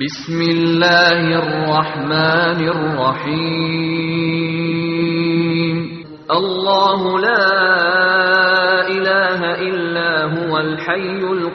بسم الله الرحمن الرحيم الله لا إله إلا هو الحي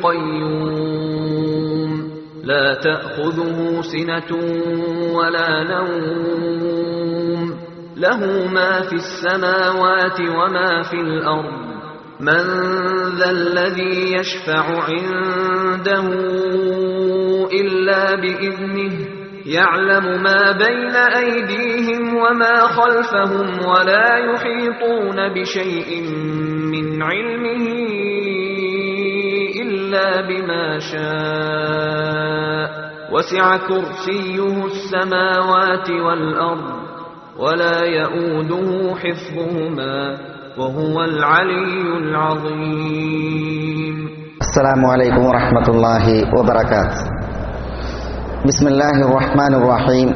القيوم لا تأخذه سنة ولا نوم له ما في السماوات وما في الأرض من ذا الذي يشفع عنده إلا بإذنه يعلم ما بين أيديهم وما خلفهم ولا يحيطون بشيء من علمه إلا بما شاء وسع كرسيه السماوات والأرض ولا يؤوده حفظهما وهو العلي العظيم. السلام عليكم ورحمة الله وبركاته. بسم الله الرحمن الرحيم.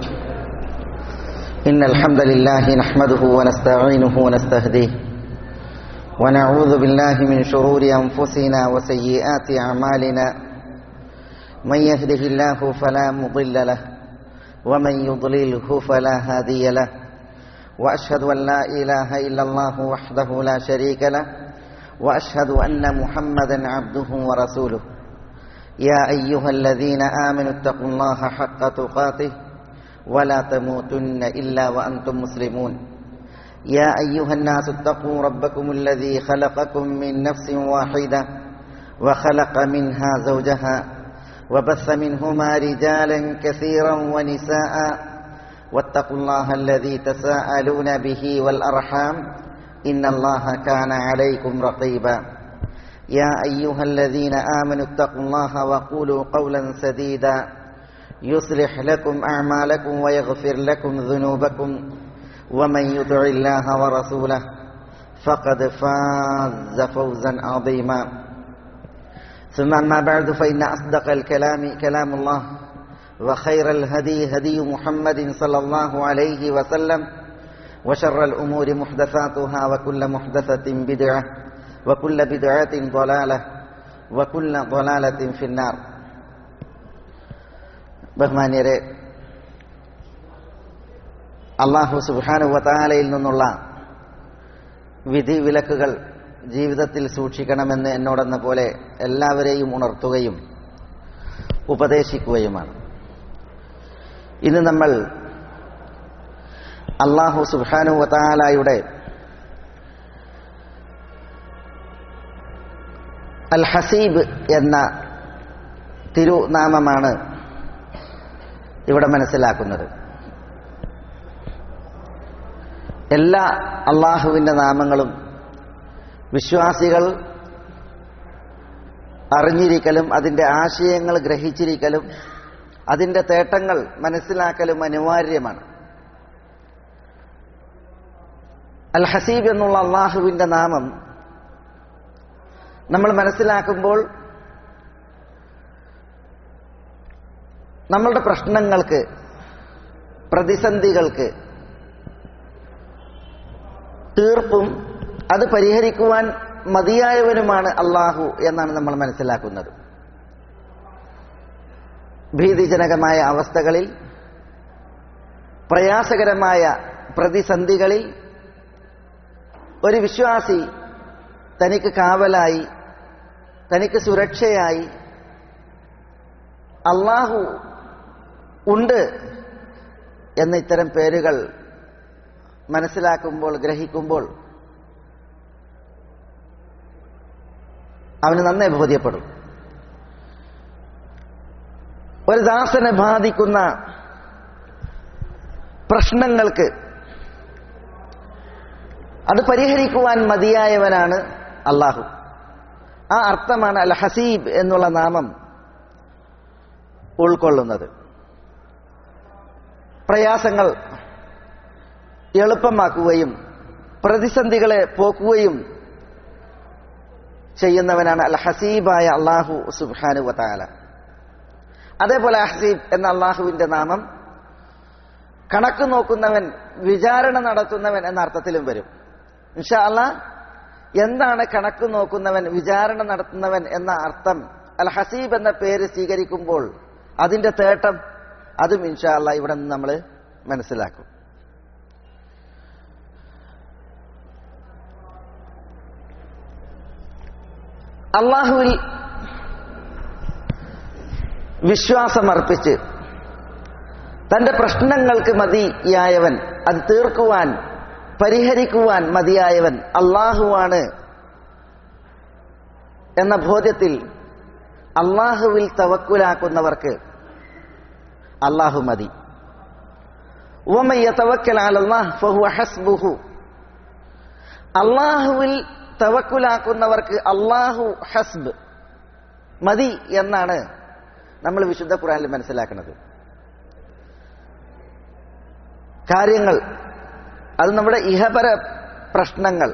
إن الحمد لله نحمده ونستعينه ونستهديه ونعوذ بالله من شرور أنفسنا وسيئات أعمالنا من يهده الله فلا مضل له ومن يضلله فلا هادي له وأشهد أن لا إله إلا الله وحده لا شريك له وأشهد أن محمدا عبده ورسوله. يا أيها الذين آمنوا اتقوا الله حق تقاته ولا تموتن إلا وأنتم مسلمون. يا أيها الناس اتقوا ربكم الذي خلقكم من نفس واحدة وخلق منها زوجها وبث منهما رجالا كثيرا ونساء واتقوا الله الذي تساءلون به والأرحام إن الله كان عليكم رقيبا. يا أيها الذين آمنوا اتقوا الله وقولوا قولا سديدا يصلح لكم أعمالكم ويغفر لكم ذنوبكم ومن يطع الله ورسوله فقد فاز فوزا عظيما. ثم أما بعد فإن أصدق الكلام كلام الله وخير الهدي هدي محمد صلى الله عليه وسلم وشر الأمور محدثاتها وكل محدثة بدعة وكل بدعة ضلالة وكل ضلالة في النار. ബഹുമാന്യരെ, അല്ലാഹു സുബ്ഹാനഹു വ തആലയിൽ നിന്നുള്ള വിധി വിലക്കുകൾ ജീവിതത്തിൽ സൂക്ഷിക്കണമെന്ന് എന്നോടെന്ന പോലെ എല്ലാവരെയും ഉണർത്തുകയും ഉപദേശിക്കുകയുമാണ്. ഇന്ന് നമ്മൾ അല്ലാഹു സുബ്ഹാനഹു വ തആലയുടെ അൽ ഹസീബ് എന്ന തിരുനാമമാണ് ഇവിടെ മനസ്സിലാക്കുന്നത്. എല്ലാ അള്ളാഹുവിൻ്റെ നാമങ്ങളും വിശ്വാസികൾ അറിഞ്ഞിരിക്കലും അതിൻ്റെ ആശയങ്ങൾ ഗ്രഹിച്ചിരിക്കലും അതിൻ്റെ തേട്ടങ്ങൾ മനസ്സിലാക്കലും അനിവാര്യമാണ്. അൽ ഹസീബ് എന്നുള്ള അള്ളാഹുവിൻ്റെ നാമം നമ്മൾ മനസ്സിലാക്കുമ്പോൾ നമ്മളുടെ പ്രശ്നങ്ങൾക്ക്, പ്രതിസന്ധികൾക്ക് തീർപ്പും അത് പരിഹരിക്കുവാൻ മതിയായവനുമാണ് അള്ളാഹു എന്നാണ് നമ്മൾ മനസ്സിലാക്കുന്നത്. ഭീതിജനകമായ അവസ്ഥകളിൽ, പ്രയാസകരമായ പ്രതിസന്ധികളിൽ ഒരു വിശ്വാസി തനിക്ക് കാവലായി, തനിക്ക് സുരക്ഷയായി അള്ളാഹു ഉണ്ട് എന്ന ഇത്തരം പേരുകൾ മനസ്സിലാക്കുമ്പോൾ, ഗ്രഹിക്കുമ്പോൾ അവന് നന്നേ ബോധ്യപ്പെടും. ഒരു ദാസനെ ബാധിക്കുന്ന പ്രശ്നങ്ങൾക്ക് അത് പരിഹരിക്കുവാൻ മതിയായവനാണ് അള്ളാഹു. ആ അർത്ഥമാണ് അൽ ഹസീബ് എന്നുള്ള നാമം ഉൾക്കൊള്ളുന്നത്. പ്രയാസങ്ങൾ എളുപ്പമാക്കുകയും പ്രതിസന്ധികളെ പോക്കുകയും ചെയ്യുന്നവനാണ് അൽ ഹസീബായ അള്ളാഹു സുബ്ഹാനഹു വ തആല. അതേപോലെ ഹസീബ് എന്ന അള്ളാഹുവിന്റെ നാമം കണക്ക് നോക്കുന്നവൻ, വിചാരണ നടത്തുന്നവൻ എന്ന അർത്ഥത്തിലും വരും. ഇൻഷാ അല്ലാഹ് എന്താണ് കണക്ക് നോക്കുന്നവൻ, വിചാരണ നടത്തുന്നവൻ എന്ന അർത്ഥം അൽ ഹസീബ് എന്ന പേര് സ്വീകരിക്കുമ്പോൾ അതിന്റെ തേട്ടം അതും ഇൻഷാ അല്ലാഹ് ഇവിടെ നിന്ന് നമ്മൾ മനസ്സിലാക്കും. അള്ളാഹുവിൽ വിശ്വാസമർപ്പിച്ച് തന്റെ പ്രശ്നങ്ങൾക്ക് മതിയായവൻ, അത് തീർക്കുവാൻ പരിഹരിക്കുവാൻ മതിയായവൻ അള്ളാഹുവാണ് എന്ന ബോധ്യത്തിൽ അള്ളാഹുവിൽ തവക്കുലാക്കുന്നവർക്ക് അള്ളാഹു മതി. വമൻ യതവക്കൽ അലല്ലാഹ് ഫഹുവ ഹസ്ബുഹു. അള്ളാഹുവിൽ തവക്കുലാക്കുന്നവർക്ക് അള്ളാഹു ഹസ്ബ്, മതി എന്നാണ് നമ്മൾ വിശുദ്ധ ഖുർആനിൽ മനസ്സിലാക്കുന്നത്. കാര്യങ്ങൾ, അത് നമ്മുടെ ഇഹപര പ്രശ്നങ്ങൾ,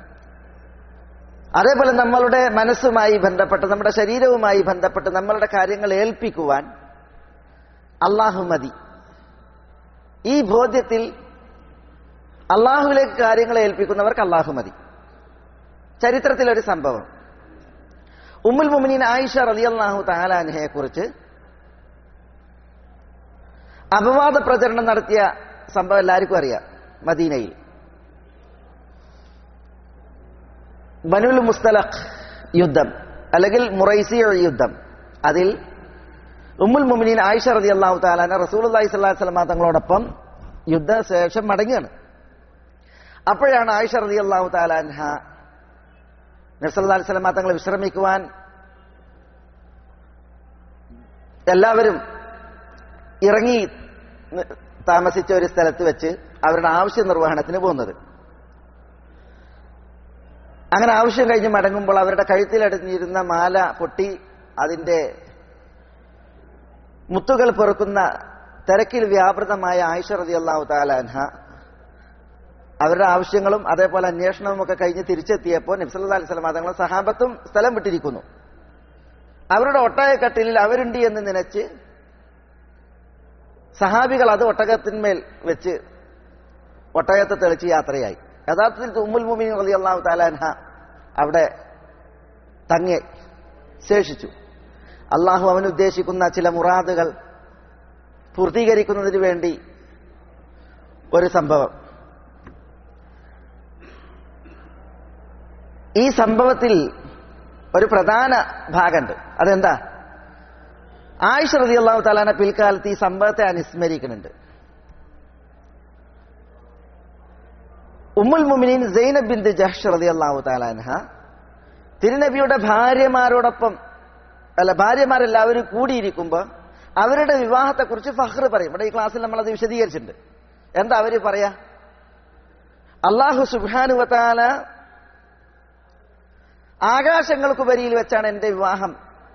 അതേപോലെ നമ്മളുടെ മനസ്സുമായി ബന്ധപ്പെട്ട് നമ്മുടെ ശരീരവുമായി ബന്ധപ്പെട്ട് നമ്മളുടെ കാര്യങ്ങൾ ഏൽപ്പിക്കുവാൻ അള്ളാഹു മതി. ഈ ബോധ്യത്തിൽ അള്ളാഹുവിലേക്ക് കാര്യങ്ങൾ ഏൽപ്പിക്കുന്നവർക്ക് അള്ളാഹു മതി. ചരിത്രത്തിലൊരു സംഭവം, ഉമ്മുൽ മുഅ്മിനീൻ ആയിഷ റളിയല്ലാഹു തആല അൻഹയെ കുറിച്ച് അപവാദ പ്രചരണം നടത്തിയ സംഭവം എല്ലാവർക്കും അറിയാം. മദീനയിൽ ബനുൽ മുസ്തലഖ് യുദ്ധം അല്ലെങ്കിൽ മുറൈസി യുദ്ധം, അതിൽ ഉമ്മുൽ മുഅ്മിനീൻ ആയിഷ റളിയല്ലാഹു തആല അൻഹ റസൂലുള്ളാഹി സ്വല്ലല്ലാഹു അലൈഹി വസല്ലം തങ്ങളോടൊപ്പം യുദ്ധശേഷം മടങ്ങിയാണ്. അപ്പോഴാണ് ആയിഷ റളിയല്ലാഹു തആല അൻഹ നബി സല്ലല്ലാഹു അലൈഹി വസല്ലം തങ്ങൾ വിശ്രമിക്കുവാൻ എല്ലാവരും ഇറങ്ങി താമസിച്ച ഒരു സ്ഥലത്ത് വെച്ച് അവരുടെ ആവശ്യ നിർവഹണത്തിന് പോകുന്നത്. അങ്ങനെ ആവശ്യം കഴിഞ്ഞ് മടങ്ങുമ്പോൾ അവരുടെ കഴുത്തിലടിഞ്ഞിരുന്ന മാല പൊട്ടി അതിന്റെ മുത്തുകൾ പെറുക്കുന്ന തിരക്കിൽ വ്യാപൃതമായ ആയിഷ റളിയല്ലാഹു തആല അൻഹ അവരുടെ ആവശ്യങ്ങളും അതേപോലെ അന്വേഷണവും ഒക്കെ കഴിഞ്ഞ് തിരിച്ചെത്തിയപ്പോൾ നബി സല്ലല്ലാഹു അലൈഹി വസല്ലം തങ്ങളും സഹാബത്തും സ്ഥലം വിട്ടിരിക്കുന്നു. അവരുടെ ഒട്ടകക്കട്ടിലിൽ അവരുണ്ട് എന്ന് നനച്ച് സഹാബികൾ അത് ഒട്ടകത്തിന്മേൽ വെച്ച് ഒട്ടകത്തെ തെളിച്ച് യാത്രയായി. യഥാർത്ഥത്തിൽ ഉമ്മുൽ മുഅ്മിനീൻ റളിയല്ലാഹു തആല അൻഹ അവിടെ തങ്ങി ശേഷിച്ചു. അള്ളാഹു അവൻ ഉദ്ദേശിക്കുന്ന ചില മുറാദുകൾ പൂർത്തീകരിക്കുന്നതിന് വേണ്ടി ഒരു സംഭവം. ഈ സംഭവത്തിൽ ഒരു പ്രധാന ഭാഗമുണ്ട്. അതെന്താ? ആയിഷ റളിയല്ലാഹു തആല അൻഹ പിൽക്കാലത്ത് ഈ സംഭവത്തെ അനുസ്മരിക്കുന്നുണ്ട്. ഉമ്മുൽ മുഅ്മിനീൻ സൈനബ് ബിൻത് ജഹ്ഷ് റളിയല്ലാഹു തആല അൻഹ തിരുനബിയുടെ ഭാര്യമാരോടൊപ്പം ഭാര്യമാരെല്ലാവരും കൂടിയിരിക്കുമ്പോൾ അവരുടെ വിവാഹത്തെക്കുറിച്ച് ഫഖ്ർ പറയും. ഇവിടെ ഈ ക്ലാസ്സിൽ നമ്മൾ അത് വിശദീകരിച്ചിട്ടുണ്ട്. എന്താ അവര് പറയാ? അല്ലാഹു സുബ്ഹാനഹു വ തആല ആകാശങ്ങൾക്കുപരിയിൽ വെച്ചാണ് എന്റെ വിവാഹം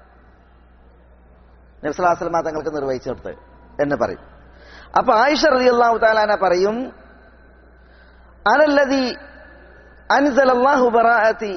നബി സല്ലല്ലാഹു അലൈഹി വസല്ലം തങ്ങൾക്ക് നിർവഹിച്ചു കൊടുത്തത് എന്ന് പറയും. അപ്പൊ ആയിഷ റളിയല്ലാഹു തആല അൻഹ പറയും, അനല്ലദീ അൻസലല്ലാഹു ബറാഅതി,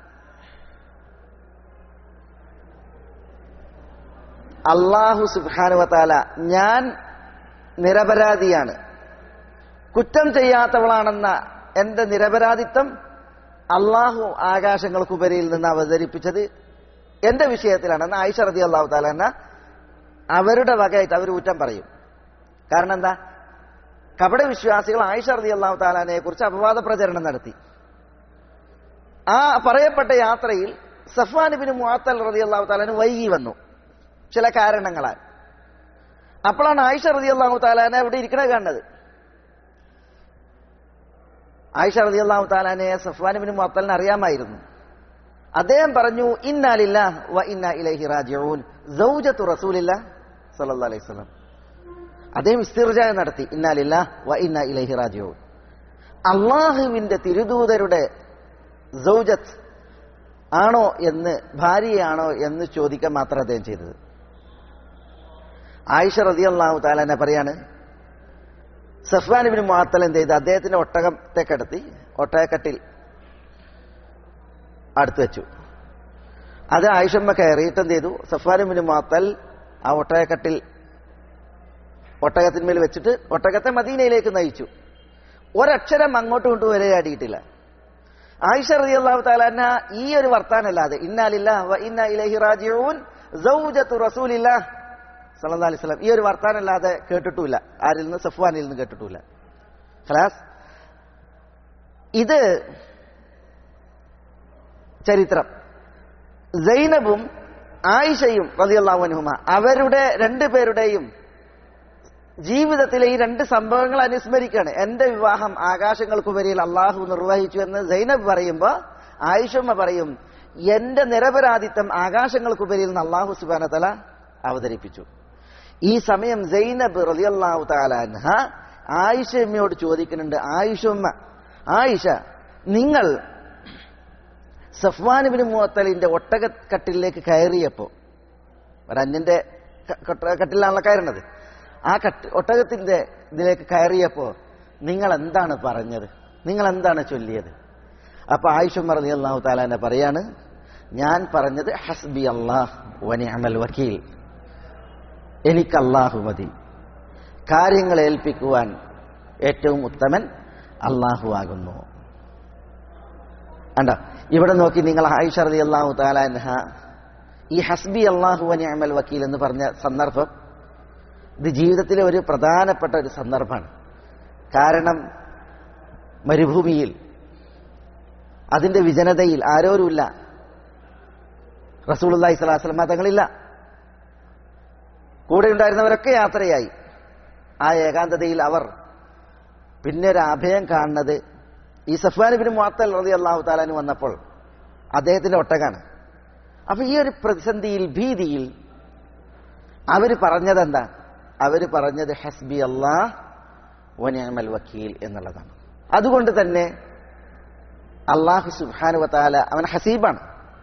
അല്ലാഹു സുബ്ഹാനഹു വ തആല ഞാൻ നിരപരാധിയാണ്, കുറ്റം ചെയ്യാത്തവളാണെന്ന എന്റെ നിരപരാധിത്വം അള്ളാഹു ആകാശങ്ങൾക്കുപരിയിൽ നിന്ന് അവതരിപ്പിച്ചത് എന്റെ വിഷയത്തിലാണെന്ന് ആയിഷ റളിയല്ലാഹു തആല അൻഹ അവരുടെ വകയായിട്ട് അവർ കുറ്റം പറയും. കാരണം എന്താ? കപട വിശ്വാസികൾ ആയിഷ റളിയല്ലാഹു തആല അൻഹയെ കുറിച്ച് അപവാദ പ്രചരണം നടത്തി. ആ പറയപ്പെട്ട യാത്രയിൽ സഫ്വാൻ ഇബ്നു മുഅത്തൽ റളിയല്ലാഹു തആല അൻഹു വൈകി വന്നു ചില കാരണങ്ങളാൽ. അപ്പോഴാണ് ആയിഷ റളിയല്ലാഹു തആല അൻഹ ഇവിടെ ഇരിക്കണത് കണ്ടത്. ആയിഷ റളിയല്ലാഹു തആല അൻഹയെ സഫ്വാൻ ഇബ്നു മുഅത്തലിന് അറിയാമായിരുന്നു. അദ്ദേഹം പറഞ്ഞു, ഇന്നാ ലില്ലാഹി വ ഇന്നാ ഇലൈഹി റാജിഊൻ, സൗജത്തു റസൂലില്ലാഹ് സ്വല്ലല്ലാഹു അലൈഹി വസല്ലം. അദ്ദേഹം ഇസ്തിർജാ നടത്തി, ഇന്നാ ലില്ലാഹി വ ഇന്നാ ഇലൈഹി റാജിഊൻ. അള്ളാഹുവിന്റെ തിരുദൂതരുടെ സൗജത്ത് ആണോ എന്ന്, ഭാര്യയാണോ എന്ന് ചോദിക്കാൻ മാത്രം അദ്ദേഹം ചെയ്തത്. ആയിഷ റളിയല്ലാഹു തആല അൻഹ പറയാണ്, സഫ്വാൻ ഇബ്നു മുഅത്തൽ എന്ത് ചെയ്ത് അദ്ദേഹത്തിന്റെ ഒട്ടകത്തെ കിടത്തി ഒട്ടകക്കട്ടിൽ അടുത്ത് വെച്ചു. അത് ആയിഷമ്മ കയറിയിട്ട് എന്ത് ചെയ്തു? സഫ്വാൻ ഇബ്നു മുഅത്തൽ ആ ഒട്ടകക്കട്ടിൽ ഒട്ടകത്തിന്മേൽ വെച്ചിട്ട് ഒട്ടകത്തെ മദീനയിലേക്ക് നയിച്ചു. ഒരക്ഷരം അങ്ങോട്ടും ഇങ്ങോട്ടും വരെ ആടിയിട്ടില്ല. ആയിഷ റളിയല്ലാഹു തആല അൻഹ ഈ ഒരു വർത്താനല്ലാതെ ഇന്നാ ലില്ലാഹി വ ഇന്നാ ഇലൈഹി റാജിഊൻ സൗജത്തു റസൂലില്ലാഹ് സല്ലല്ലാഹു അലൈഹി വസല്ലം ഈ ഒരു വർത്താനം അല്ലാതെ കേട്ടിട്ടുമില്ല. ആരിൽ നിന്ന്? സഫ്വാനിൽ നിന്ന് കേട്ടിട്ടില്ല. ഖലാസ്. ഇത് ചരിത്രം. സൈനബും ആയിഷയും റളിയല്ലാഹു അൻഹുമ അവരുടെ രണ്ടുപേരുടെയും ജീവിതത്തിലെ ഈ രണ്ട് സംഭവങ്ങൾ അനുസ്മരിക്കുകയാണ്. എന്റെ വിവാഹം ആകാശങ്ങൾക്കുപരിയിൽ അള്ളാഹു നിർവഹിച്ചു എന്ന് സൈനബ് പറയുമ്പോൾ ആയിഷമ്മ പറയും, എന്റെ നിരപരാധിത്വം ആകാശങ്ങൾക്കുപരിയിൽ നിന്ന് അള്ളാഹു സുബ്ഹാനഹു വ തആല അവതരിപ്പിച്ചു. ഈ സമയം സൈനബ് റളിയല്ലാഹു തആല അൻഹ ആയിഷമ്മയോട് ചോദിക്കുന്നുണ്ട്, ആയിഷ, നിങ്ങൾ സഫ്വാൻ ഇബ്നു മുഅത്തലിന്റെ ഒട്ടകക്കട്ടിലേക്ക് കയറിയപ്പോ, ഒരന്യന്റെ കട്ടിലാണല്ലോ കയറുന്നത്, ആ ഒട്ടകത്തിന്റെ ഇതിലേക്ക് കയറിയപ്പോ നിങ്ങൾ എന്താണ് പറഞ്ഞത്? നിങ്ങൾ എന്താണ് ചൊല്ലിയത്? അപ്പൊ ആയിഷ റളിയല്ലാഹു തആല അൻഹ പറയാണ്, ഞാൻ പറഞ്ഞത് ഹസ്ബി അല്ലാഹ് വനിഅമൽ വക്കീൽ, എനിക്ക് അല്ലാഹു മതി, കാര്യങ്ങൾ ഏൽപ്പിക്കുവാൻ ഏറ്റവും ഉത്തമൻ അല്ലാഹു ആകുന്നു. അണ്ട ഇവിടെ നോക്കി നിങ്ങൾ, ആയിഷ റളിയല്ലാഹു തആല അൻഹ ഈ ഹസ്ബി അല്ലാഹു വനിഅമൽ വക്കീൽ എന്ന് പറഞ്ഞ സന്ദർഭം ഇത് ജീവിതത്തിലെ ഒരു പ്രധാനപ്പെട്ട ഒരു സന്ദർഭമാണ്. കാരണം മരുഭൂമിയിൽ അതിന്റെ വിജനതയിൽ ആരോരുമില്ല, റസൂലുള്ളാഹി സ്വല്ലല്ലാഹു അലൈഹി വസല്ലം തങ്ങളില്ല, കൂടെ ഉണ്ടായിരുന്നവരൊക്കെ യാത്രയായി. ആ ഏകാന്തതയിൽ അവർ പിന്നെ ഒരു അഭയം കാണുന്നത് ഈ സഫ്വാൻ ഇബ്നു മുഅത്തൽ റളിയല്ലാഹു തആല അൻഹു വന്നപ്പോൾ അദ്ദേഹത്തിന്റെ ഒട്ടകാണ്. അപ്പൊ ഈ ഒരു പ്രതിസന്ധിയിൽ, ഭീതിയിൽ അവര് പറഞ്ഞതെന്താ? അവര് പറഞ്ഞത് ഹസ്ബി അല്ലാഹ് വനിഅമൽ വക്കീൽ എന്നുള്ളതാണ്. അതുകൊണ്ട് തന്നെ അല്ലാഹു സുബ്ഹാനഹു വ തആല അവൻ ഹസീബാണ്.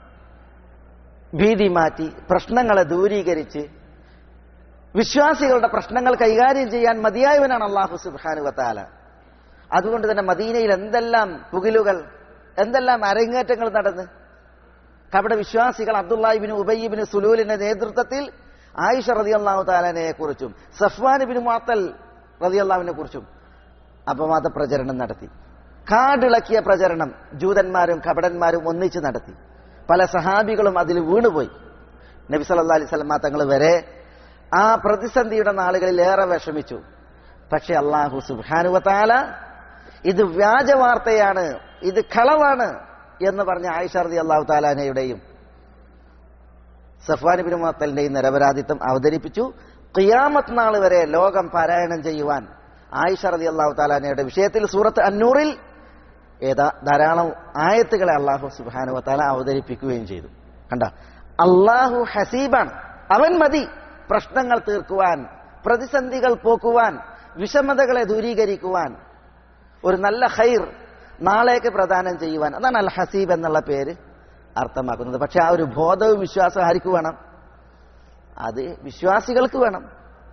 ഭീതി മാറ്റി പ്രശ്നങ്ങളെ ദൂരീകരിച്ച് വിശ്വാസികളുടെ പ്രശ്നങ്ങൾ കൈകാര്യം ചെയ്യാൻ മതിയായവനാണ് അല്ലാഹു സുബ്ഹാനഹു വ തആല. അതുകൊണ്ട് തന്നെ മദീനയിൽ എന്തെല്ലാം പുകിലുകൾ, എന്തെല്ലാം അരങ്ങേറ്റങ്ങൾ നടന്ന് കപട വിശ്വാസികൾ അബ്ദുല്ലാഹി ഇബ്നു ഉബയ്യ് ഇബ്നു സുലൂലിന്റെ നേതൃത്വത്തിൽ ആയിഷ റളിയല്ലാഹു തആലയെ കുറിച്ചും സഫ്വാൻ ഇബ്നു മുഅത്തൽ റളിയല്ലാഹുവിനെ കുറിച്ചും അപവാദ പ്രചരണം നടത്തി. കാടിളക്കിയ പ്രചരണം ജൂതന്മാരും കപടന്മാരും ഒന്നിച്ച് നടത്തി. പല സഹാബികളും അതിൽ വീണുപോയി. നബി സല്ലല്ലാഹു അലൈഹി വസല്ലം തങ്ങൾ വരെ ആ പ്രതിസന്ധിയുടെ നാളുകളിൽ ഏറെ വിഷമിച്ചു. പക്ഷെ അല്ലാഹു സുബ്ഹാനഹു വ തആല ഇത് വ്യാജവാർത്തയാണ്, ഇത് കളവാണ് എന്ന് പറഞ്ഞ ആയിഷ റളിയല്ലാഹു തആല അൻഹയുടെയും സഫ്വാൻ ഇബ്നു മുഅത്തലിന്റെയും നിരപരാധിത്വം അവതരിപ്പിച്ചു. ഖിയാമത്ത് നാൾ വരെ ലോകം പാരായണം ചെയ്യുവാൻ ആയിഷ റളിയല്ലാഹു തആല അൻഹയുടെ വിഷയത്തിൽ സൂറത്ത് അന്നൂറിൽ ധാരാളം ആയത്തുകളെ അല്ലാഹു സുബ്ഹാനഹു വ തആല അവതരിപ്പിക്കുകയും ചെയ്തു. കണ്ട, അല്ലാഹു ഹസീബാണ്, അവൻ മതി പ്രശ്നങ്ങൾ തീർക്കുവാൻ, പ്രതിസന്ധികൾ പോക്കുവാൻ, വിഷമതകളെ ദൂരീകരിക്കുവാൻ, ഒരു നല്ല ഖൈർ നാളേക്ക് പ്രദാനം ചെയ്യുവാൻ. അതാണ് അൽ ഹസീബ് എന്നുള്ള പേര് അർത്ഥമാക്കുന്നത്. പക്ഷെ ആ ഒരു ബോധവും വിശ്വാസവും ആർക്ക് വേണം? അത് വിശ്വാസികൾക്ക് വേണം.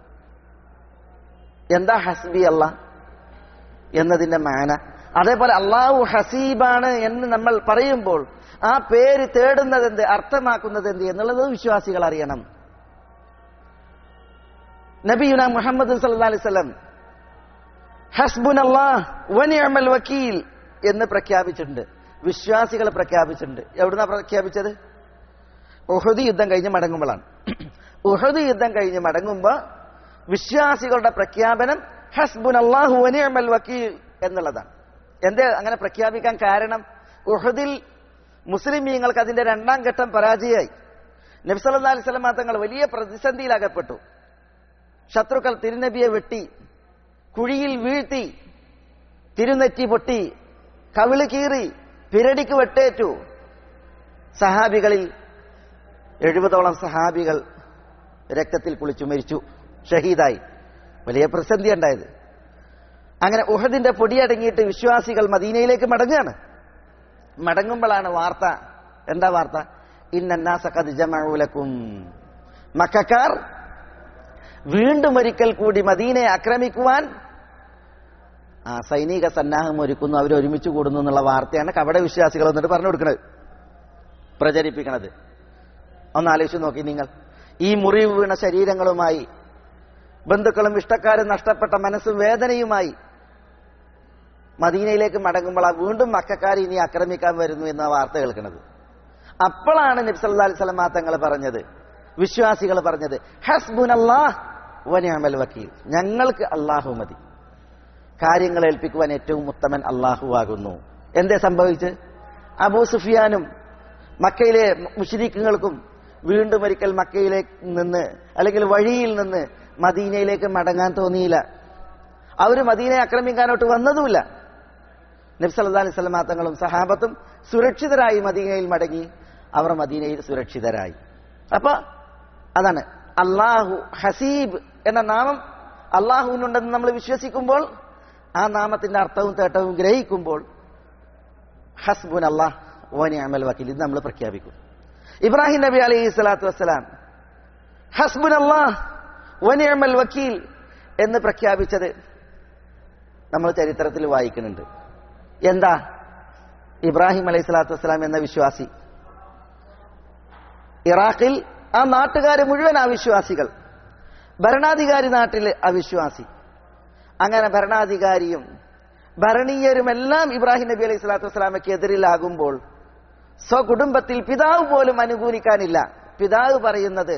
എന്താ ഹസ്ബി അല്ലാഹ് എന്നതിന്റെ മാന? അതേപോലെ അല്ലാഹു ഹസീബാണ് എന്ന് നമ്മൾ പറയുമ്പോൾ ആ പേര് തേടുന്നത് എന്ത്, അർത്ഥമാക്കുന്നത് എന്ത് എന്നുള്ളത് വിശ്വാസികൾ അറിയണം. നബിയുനാ മുഹമ്മദ് സല്ലല്ലാഹു അലൈഹി വസല്ലം ഹസ്ബുനല്ലാഹ് വനിഅമൽ വക്കീൽ എന്ന് പ്രഖ്യാപിച്ചിട്ടുണ്ട്. വിശ്വാസികൾ പ്രഖ്യാപിച്ചിട്ടുണ്ട്. എവിടുന്നാ പ്രഖ്യാപിച്ചത്? ഉഹദ് യുദ്ധം കഴിഞ്ഞ് മടങ്ങുമ്പോഴാണ്. ഉഹദ് യുദ്ധം കഴിഞ്ഞ് മടങ്ങുമ്പോൾ വിശ്വാസികളുടെ പ്രഖ്യാപനം ഹസ്ബുനല്ലാഹു വനിഅമൽ വക്കീൽ എന്നുള്ളതാണ്. എന്തേ അങ്ങനെ പ്രഖ്യാപിക്കാൻ കാരണം? ഉഹദിൽ മുസ്ലിമീങ്ങൾക്ക് അതിന്റെ രണ്ടാം ഘട്ടം പരാജയമായി. നബി സല്ലല്ലാഹു അലൈഹി വസല്ലം തങ്ങൾ വലിയ പ്രതിസന്ധിയിലകപ്പെട്ടു. ശത്രുക്കൾ തിരുനബിയെ വെട്ടി, കുഴിയിൽ വീഴ്ത്തി, തിരുനെറ്റി പൊട്ടി, കവിള് കീറി, പിരടിക്ക് വെട്ടേറ്റു. സഹാബികളിൽ 70ഓളം സഹാബികൾ രക്തത്തിൽ കുളിച്ചു മരിച്ചു, ഷഹീദായി. വലിയ പ്രതിസന്ധി ഉണ്ടായത്. അങ്ങനെ ഉഹദിന്റെ പൊടിയടങ്ങിയിട്ട് വിശ്വാസികൾ മദീനയിലേക്ക് മടങ്ങുകയാണ്. മടങ്ങുമ്പോഴാണ് വാർത്ത. എന്താ വാർത്ത? ഇന്നന്നാസ ഖദ് ജമഉ ലക്കും, മക്കക്കാർ വീണ്ടും ഒരിക്കൽ കൂടി മദീനയെ ആക്രമിക്കുവാൻ ആ സൈനിക സന്നാഹം ഒരുക്കുന്നു, അവർ ഒരുമിച്ച് കൂടുന്നു എന്നുള്ള വാർത്തയാണ് കപട വിശ്വാസികൾ എന്നിട്ട് പറഞ്ഞു കൊടുക്കുന്നത്, പ്രചരിപ്പിക്കുന്നത്. ഒന്ന് ആലോചിച്ച് നോക്കി നിങ്ങൾ. ഈ മുറിവ് വീണ ശരീരങ്ങളുമായി, ബന്ധുക്കളും ഇഷ്ടക്കാരും നഷ്ടപ്പെട്ട മനസ്സും വേദനയുമായി മദീനയിലേക്ക് മടങ്ങുമ്പോൾ വീണ്ടും മക്കക്കാർ ഇനി ആക്രമിക്കാൻ വരുന്നു എന്ന വാർത്ത കേൾക്കുന്നത്. അപ്പോഴാണ് നബി സല്ലല്ലാഹു അലൈഹി വസല്ലം തങ്ങൾ പറഞ്ഞത്, വിശ്വാസികൾ പറഞ്ഞത് ഹസ്ബുനല്ലാഹ് വനിഅമൽ വക്കീൽ, ഞങ്ങൾക്ക് അള്ളാഹു മതി, കാര്യങ്ങൾ ഏൽപ്പിക്കുവാൻ ഏറ്റവും ഉത്തമൻ അള്ളാഹു ആകുന്നു. എന്തേ സംഭവിച്ച്? അബൂ സുഫിയാനും മക്കയിലെ മുശ്രിക്കുകൾക്കും വീണ്ടും ഒരിക്കൽ മക്കയിലേക്ക് നിന്ന് അല്ലെങ്കിൽ വഴിയിൽ നിന്ന് മദീനയിലേക്ക് മടങ്ങാൻ തോന്നിയില്ല. അവര് മദീനയെ ആക്രമിക്കാനോട്ട് വന്നതുമില്ല. നബി സല്ലല്ലാഹു അലൈഹി വസല്ലം തങ്ങളും സഹാബത്തും സുരക്ഷിതരായി മദീനയിൽ മടങ്ങി. അവർ മദീനയിൽ സുരക്ഷിതരായി. അപ്പൊ അതാണ് അല്ലാഹു ഹസീബ് എന്ന നാമം അള്ളാഹുവിനുണ്ടെന്ന് നമ്മൾ വിശ്വസിക്കുമ്പോൾ, ആ നാമത്തിന്റെ അർത്ഥവും തേട്ടവും ഗ്രഹിക്കുമ്പോൾ ഹസ്ബുനല്ലാഹ് വനിഅമൽ വക്കീൽ ഇത് നമ്മൾ പ്രഖ്യാപിക്കും. ഇബ്രാഹിം നബി അലൈഹി സ്വലാത്തു വസ്സലാം ഹസ്ബുനല്ലാഹ് വനിഅമൽ വക്കീൽ എന്ന് പ്രഖ്യാപിച്ചത് നമ്മൾ ചരിത്രത്തിൽ വായിക്കുന്നുണ്ട്. എന്താ? ഇബ്രാഹിം അലൈഹി സ്വലാത്തു വസ്സലാം എന്ന വിശ്വാസി, ഇറാഖിൽ ആ നാട്ടുകാർ മുഴുവൻ അവിശ്വാസികൾ, ഭരണാധികാരി നാട്ടിൽ അവിശ്വാസി. അങ്ങനെ ഭരണാധികാരിയും ഭരണീയരുമെല്ലാം ഇബ്രാഹിം നബി അലൈഹി സ്വലാത്തു വസ്സലാമയ്ക്ക് എതിരിലാകുമ്പോൾ സ്വകുടുംബത്തിൽ പിതാവ് പോലും അനുകൂലിക്കാനില്ല. പിതാവ് പറയുന്നത്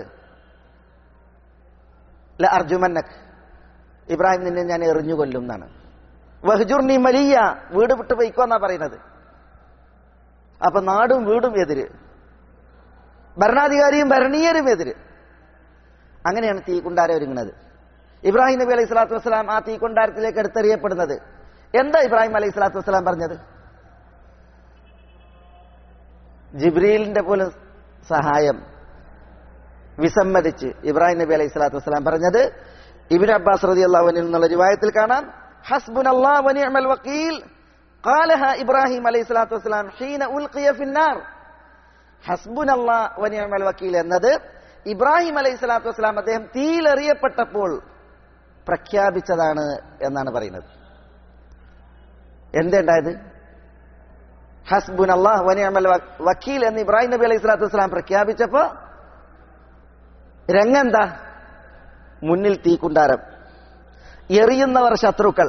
അർജുമന്നക്, ഇബ്രാഹിം നിന്നെ ഞാൻ എറിഞ്ഞുകൊല്ലും എന്നാണ്. വഹ്ജുർനി മലിയ, വീട് വിട്ടു പോയിക്കോന്നാ പറയുന്നത്. അപ്പൊ നാടും വീടും എതിര്, ഭരണാധികാരിയും ഭരണീയരും എതിര്. അങ്ങനെയാണ് തീക്കുണ്ടാരം ഒരുങ്ങുന്നത്. ഇബ്രാഹിം നബി അലൈഹി സ്വലാത്തു വസ്സലാം ആ തീക്കുണ്ടാരത്തിലേക്ക് എടുത്തെറിയപ്പെടുന്നത്. എന്താ ഇബ്രാഹിം അലൈഹി സ്വലാത്തു വസ്സലാം പറഞ്ഞത്? ജിബ്രീലിന്റെ പോലും സഹായം വിസമ്മതിച്ച് ഇബ്രാഹിം നബി അലൈഹി സ്വലാത്തു വസ്സലാം പറഞ്ഞത് ഇബ്നു അബ്ബാസ് റളിയല്ലാഹു അൻഹു എന്നുള്ള റിവായത്തിൽ കാണാം, ഹസ്ബുനല്ലാഹു വനിഅമൽ വക്കീൽ ഖാലഹ ഇബ്രാഹിം അലൈഹി സ്വലാത്തു വസ്സലാം ഹീന ഉൽഖിയ ഫിന്നാർ. ഹസ്ബുനല്ലാഹു വനിഅമൽ വക്കീൽ എന്നത് ഇബ്രാഹിം അലൈഹി സ്വലാത്തു വസ്സലാം അദ്ദേഹം തീയിലെറിയപ്പെട്ടപ്പോൾ പ്രഖ്യാപിച്ചതാണ് എന്നാണ് പറയുന്നത്. എന്തുണ്ടായത്? ഹസ്ബുനല്ലാഹ് വനിഅമൽ വക്കീൽ എന്ന് ഇബ്രാഹിം നബി അലൈഹി സ്വലാത്തു വസ്സലാം പ്രഖ്യാപിച്ചപ്പോ രംഗെന്താ? മുന്നിൽ തീക്കുണ്ടാരം, എറിയുന്നവർ ശത്രുക്കൾ.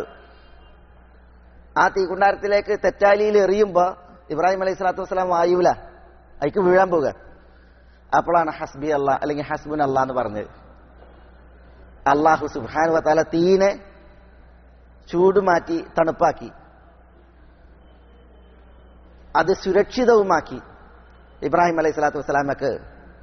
ആ തീക്കുണ്ടാരത്തിലേക്ക് തെറ്റാലിയിൽ എറിയുമ്പോ ഇബ്രാഹിം അലൈഹി സ്വലാത്തു വസ്സലാം വായുവില അതിക്ക് വീഴാൻ പോവുക. അപ്പോഴാണ് ഹസ്ബി അല്ലാ അല്ലെങ്കിൽ ഹസ്ബുൻ അല്ലാ എന്ന് പറഞ്ഞത്. അള്ളാഹു സുബ്ഹാനഹു വ തആല തീനെ ചൂടുമാറ്റി തണുപ്പാക്കി, അത് സുരക്ഷിതവുമാക്കി. ഇബ്രാഹിം അലൈഹി സ്വലാത്തു വസ്സലാമക്ക്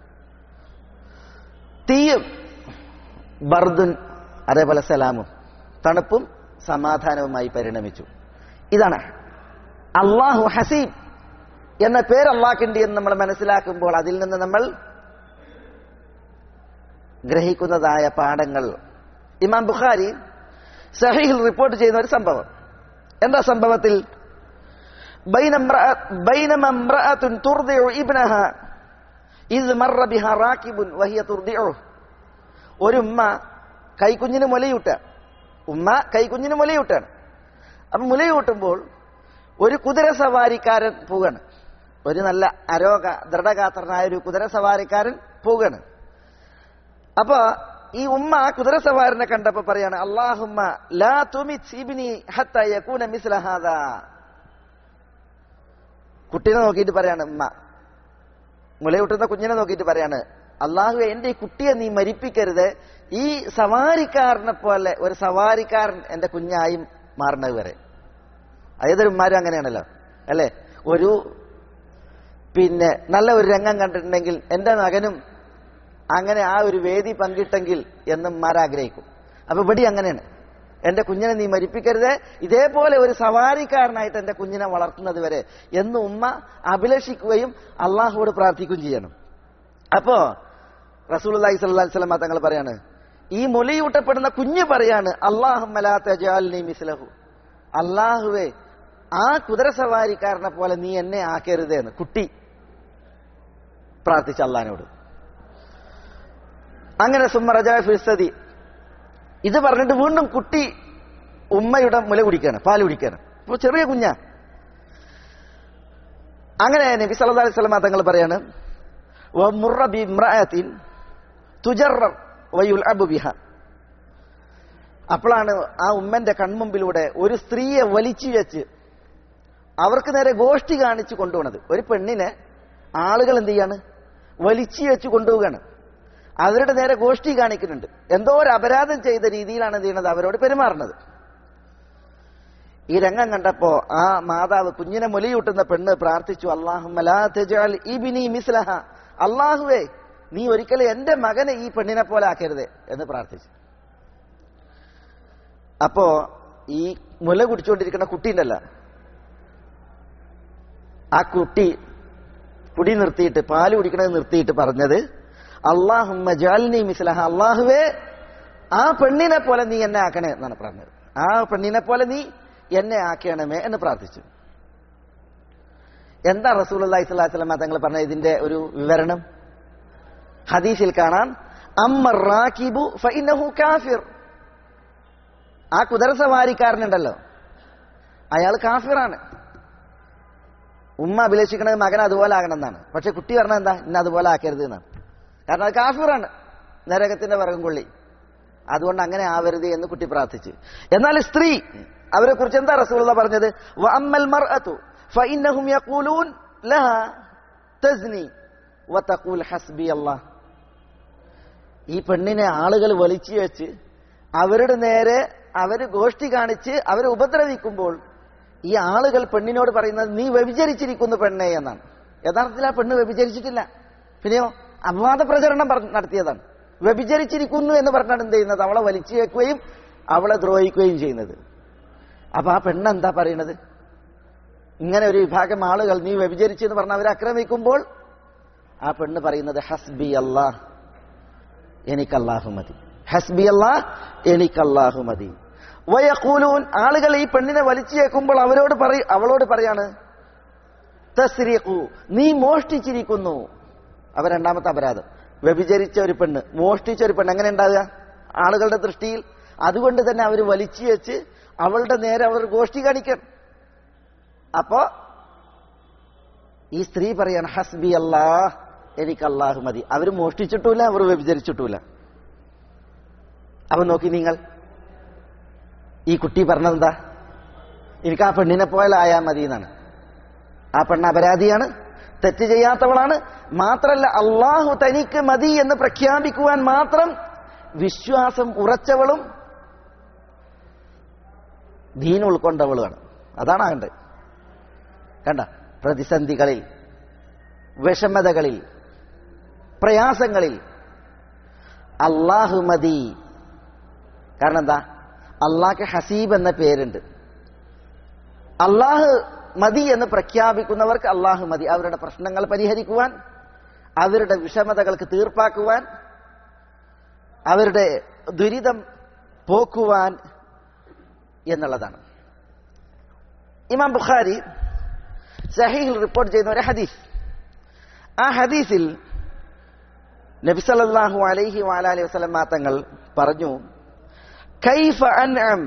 തീയും ബർദുൻ അതേപോലെ സലാമും തണുപ്പും സമാധാനവുമായി പരിണമിച്ചു. ഇതാണ് അള്ളാഹു ഹസീബ് എന്ന പേര് അള്ളാഹ്ക്കുണ്ട് എന്ന് നമ്മൾ മനസ്സിലാക്കുമ്പോൾ അതിൽ നിന്ന് നമ്മൾ ഗ്രഹിക്കുന്നതായ പാഠങ്ങൾ. ഇമാം ബുഖാരി സഹീഹിൽ റിപ്പോർട്ട് ചെയ്യുന്ന ഒരു സംഭവം. എന്താ സംഭവത്തിൽ? ബൈനമ ഇംറഅത്തുൻ തുർദിഉ ഇബ്നഹ ഇദ് മറ ബിഹാ റാകിബുൻ വഹിയ തുർദിഉ. ഒരു ഉമ്മ കൈക്കുഞ്ഞിന് മുലയൂട്ടാണ്. അപ്പൊ മുലയൂട്ടുമ്പോൾ ഒരു കുതിര സവാരിക്കാരൻ പോവുകയാണ്. ഒരു നല്ല ദൃഢഗാത്രനായ ഒരു കുതിര സവാരിക്കാരൻ പോവുകയാണ്. അപ്പൊ ഈ ഉമ്മ കുതിര സവാരനെ കണ്ടപ്പോ പറയാണ്, അല്ലാഹുമ്മ ലാ തുമിത് ഇബ്നി ഹത്താ യകൂന മിസ്ല ഹാദാ. കുട്ടീനെ നോക്കിയിട്ട് പറയാണ്, ഉമ്മ മുലയൂട്ടുന്ന കുഞ്ഞിനെ നോക്കിയിട്ട് പറയാണ്, അള്ളാഹുവേ എന്റെ ഈ കുട്ടിയെ നീ മരിപ്പിക്കരുത്, ഈ സവാരിക്കാരനെ പോലെ ഒരു സവാരിക്കാരൻ എന്റെ കുഞ്ഞായി മാറുന്നത് വരെ. ഏതൊരു ഉമ്മാരും അങ്ങനെയാണല്ലോ അല്ലെ? ഒരു നല്ല ഒരു രംഗം കണ്ടിട്ടുണ്ടെങ്കിൽ എന്റെ മകനും അങ്ങനെ ആ ഒരു വേദി പങ്കിട്ടെങ്കിൽ എന്നും ഉമ്മാരാഗ്രഹിക്കും. അപ്പൊ ഇവിടെ അങ്ങനെയാണ്, എന്റെ കുഞ്ഞിനെ നീ മരിപ്പിക്കരുത്, ഇതേപോലെ ഒരു സവാരിക്കാരനായിട്ട് എന്റെ കുഞ്ഞിനെ വളർത്തുന്നത് വരെ എന്ന് ഉമ്മ അഭിലഷിക്കുകയും അള്ളാഹുവോട് പ്രാർത്ഥിക്കുകയും ചെയ്യണം. അപ്പോ റസൂലുള്ളാഹി സ്വല്ലല്ലാഹു അലൈഹി വസല്ലം തങ്ങൾ പറയാണ്, ഈ മുലയൂട്ടപ്പെടുന്ന കുഞ്ഞ് പറയാണ്, അല്ലാഹുമ്മ ലാ തജഅൽനി മിസ്ലഹു, അള്ളാഹുവേ ആ കുതിര സവാരിക്കാരനെ പോലെ നീ എന്നെ ആക്കരുതേന്ന് കുട്ടി പ്രാർത്ഥിച്ച അള്ളാഹിനോട്. അങ്ങനെ സുമ്മ റജഅ ഫിസ്സദി, ഇത് പറഞ്ഞിട്ട് വീണ്ടും കുട്ടി ഉമ്മയുടെ മുല കുടിക്കാണ്, പാല് കുടിക്കാണ്. അപ്പൊ ചെറിയ കുഞ്ഞാ. അങ്ങനെ നബി സല്ലല്ലാഹു അലൈഹി വസല്ലം തങ്ങൾ പറയാണ്, വമുറ ബിംറഅത്തിൻ തുജറർ വയുൽഅബു ബിഹാ. അപ്പോഴാണ് ആ ഉമ്മന്റെ കൺമുമ്പിലൂടെ ഒരു സ്ത്രീയെ വലിച്ചു വെച്ച് അവർക്ക് നേരെ ഗോഷ്ഠി കാണിച്ചു കൊണ്ടുപോണത്. ഒരു പെണ്ണിനെ ആളുകൾ എന്ത് ചെയ്യാണ്? വലിച്ചു വെച്ച് കൊണ്ടുപോവുകയാണ്. അവരുടെ നേരെ ഗോഷ്ഠി കാണിക്കുന്നുണ്ട്. എന്തോ ഒരു അപരാധം ചെയ്ത രീതിയിലാണ് എന്ത് ചെയ്യുന്നത്, അവരോട് പെരുമാറുന്നത്. ഈ രംഗം കണ്ടപ്പോ ആ മാതാവ്, കുഞ്ഞിനെ മുലയൂട്ടുന്ന പെണ്ണ് പ്രാർത്ഥിച്ചു, അല്ലാഹുമ്മ ലാ തജ്അൽ ഇബ്നി മിസ്ലഹ, അല്ലാഹുവേ നീ ഒരിക്കലും എന്റെ മകനെ ഈ പെണ്ണിനെ പോലെ ആക്കരുതേ എന്ന് പ്രാർത്ഥിച്ചു. അപ്പോ ഈ മുല കുടിച്ചുകൊണ്ടിരിക്കുന്ന കുട്ടീണ്ടല്ല, ആ കുടി നിർത്തിയിട്ട്, പാല് കുടിക്കണത് നിർത്തിയിട്ട് പറഞ്ഞത്, അല്ലാഹുമ്മ ജഅൽനി മിസ്ലഹ, അല്ലാഹുവേ ആ പെണ്ണിനെ പോലെ നീ എന്നെ ആക്കണേ എന്നാണ് പറഞ്ഞത്. ആ പെണ്ണിനെ പോലെ നീ എന്നെ ആക്കണമേ എന്ന് പ്രാർത്ഥിച്ചു. എന്താ റസൂലുള്ളാഹി സ്വല്ലല്ലാഹു അലൈഹി വസല്ലം തങ്ങൾ പറഞ്ഞ ഇതിന്റെ ഒരു വിവരണം? ഹദീസിൽ കാണാം, അമ്മർ റാകിബു ഫഇന്നഹു കാഫിർ, ആ കുതിരസവാരിക്കാരനുണ്ടല്ലോ അയാൾ കാഫിറാണ്. ഉമ്മ അഭിലഷിക്കുന്നത് മകൻ അതുപോലെ ആകണം എന്നാണ്. പക്ഷെ കുട്ടി പറഞ്ഞത് എന്താ, ഇന്ന അതുപോലെ ആക്കരുത് എന്നാണ്. കാരണം അത് കാഫിറാണ്, നരകത്തിന്റെ വിറകും കൊള്ളി. അതുകൊണ്ട് അങ്ങനെ ആവരുത് എന്ന് കുട്ടി പ്രാർത്ഥിച്ചു. എന്നാൽ സ്ത്രീ, അവരെ കുറിച്ച് എന്താ റസൂലുള്ളാഹി പറഞ്ഞത്? വഅമ്മൽ മർഅതു ഫഇന്നഹും യഖൂലൂൻ ലഹാ തസ്നി വതഖൂൽ ഹസ്ബി അല്ലാഹ്. ഈ പെണ്ണിനെ ആളുകൾ വലിച്ചു വെച്ച് അവരുടെ നേരെ അവര് ഗോഷ്ഠി കാണിച്ച് അവരെ ഉപദ്രവിക്കുമ്പോൾ ഈ ആളുകൾ പെണ്ണിനോട് പറയുന്നത്, നീ വ്യഭിചരിച്ചിരിക്കുന്നു പെണ്ണേ എന്നാണ്. യഥാർത്ഥത്തിൽ ആ പെണ്ണ് വ്യഭിചരിച്ചിട്ടില്ല, പിന്നെയോ അപവാദ പ്രചരണം നടത്തിയതാണ്. വ്യഭിചരിച്ചിരിക്കുന്നു എന്ന് പറഞ്ഞാണ് എന്ത് ചെയ്യുന്നത്, അവളെ വലിച്ചു വെക്കുകയും അവളെ ദ്രോഹിക്കുകയും ചെയ്യുന്നത്. അപ്പൊ ആ പെണ്ണ് എന്താ പറയുന്നത്? ഇങ്ങനെ ഒരു വിഭാഗം ആളുകൾ നീ വ്യഭിചരിച്ചു എന്ന് പറഞ്ഞ് അവരെ ആക്രമിക്കുമ്പോൾ ആ പെണ്ണ് പറയുന്നത്, ഹസ്ബി അല്ലാഹ്, എനിക്കല്ലാഹു മതി, ഹസ്ബി അല്ലാഹ്, എനിക്കല്ലാഹു മതി. വയഖൂലൂൻ, ആളുകൾ ഈ പെണ്ണിനെ വലിച്ചു വെക്കുമ്പോൾ അവളോട് പറയാണ്, തസ്രീഖു, നീ മോഷ്ടിച്ചിരിക്കുന്നു. അവ രണ്ടാമത്തെ അപരാധം. വ്യഭിചരിച്ച ഒരു പെണ്ണ്, മോഷ്ടിച്ച ഒരു പെണ്ണ് എങ്ങനെ ഉണ്ടാകുക ആളുകളുടെ ദൃഷ്ടിയിൽ? അതുകൊണ്ട് തന്നെ അവർ വലിച്ചു വെച്ച് അവളുടെ നേരെ അവർ ഗോഷ്ഠി കാണിക്കണം. അപ്പോ ഈ സ്ത്രീ പറയാണ്, ഹസ്ബി അല്ലാഹ്, എനിക്ക് അല്ലാഹു മതി. അവർ മോഷ്ടിച്ചിട്ടില്ല, അവർ വ്യഭിചരിച്ചിട്ടില്ല. അപ്പൊ നോക്കി നിങ്ങൾ, ഈ കുട്ടി പറഞ്ഞതെന്താ, എനിക്ക് ആ പെണ്ണിനെ പോലെ ആയാൽ മതി എന്നാണ്. ആ പെണ്ണ് അപരാധിയാണ്, തെറ്റ് ചെയ്യാത്തവളാണ്. മാത്രല്ല അള്ളാഹു തനിക്ക് മതി എന്ന് പ്രഖ്യാപിക്കുവാൻ മാത്രം വിശ്വാസം ഉറച്ചവളും ദീൻ ഉൾക്കൊണ്ടവളുമാണ്. അതാണ് ആകേണ്ടത്. കണ്ട, പ്രതിസന്ധികളിൽ, വിഷമതകളിൽ, പ്രയാസങ്ങളിൽ അള്ളാഹു മതി. കാരണം എന്താ, അള്ളാഹ്ക്ക് ഹസീബ് എന്ന പേരുണ്ട്. അള്ളാഹു മതി എന്ന് പ്രഖ്യാപിക്കുന്നവർക്ക് അള്ളാഹു മതി. അവരുടെ പ്രശ്നങ്ങൾ പരിഹരിക്കുവാൻ, അവരുടെ വിഷമതകൾക്ക് തീർപ്പാക്കുവാൻ, അവരുടെ ദുരിതം പോക്കുവാൻ എന്നുള്ളതാണ്. ഇമാം ബുഖാരി സഹീഹിൽ റിപ്പോർട്ട് ചെയ്യുന്ന ഒരു ഹദീസ്, ആ ഹദീസിൽ നബി സല്ലല്ലാഹു അലൈഹി വഅലിഹി വസല്ലം തങ്ങൾ പറഞ്ഞു, കൈഫ അൻഅം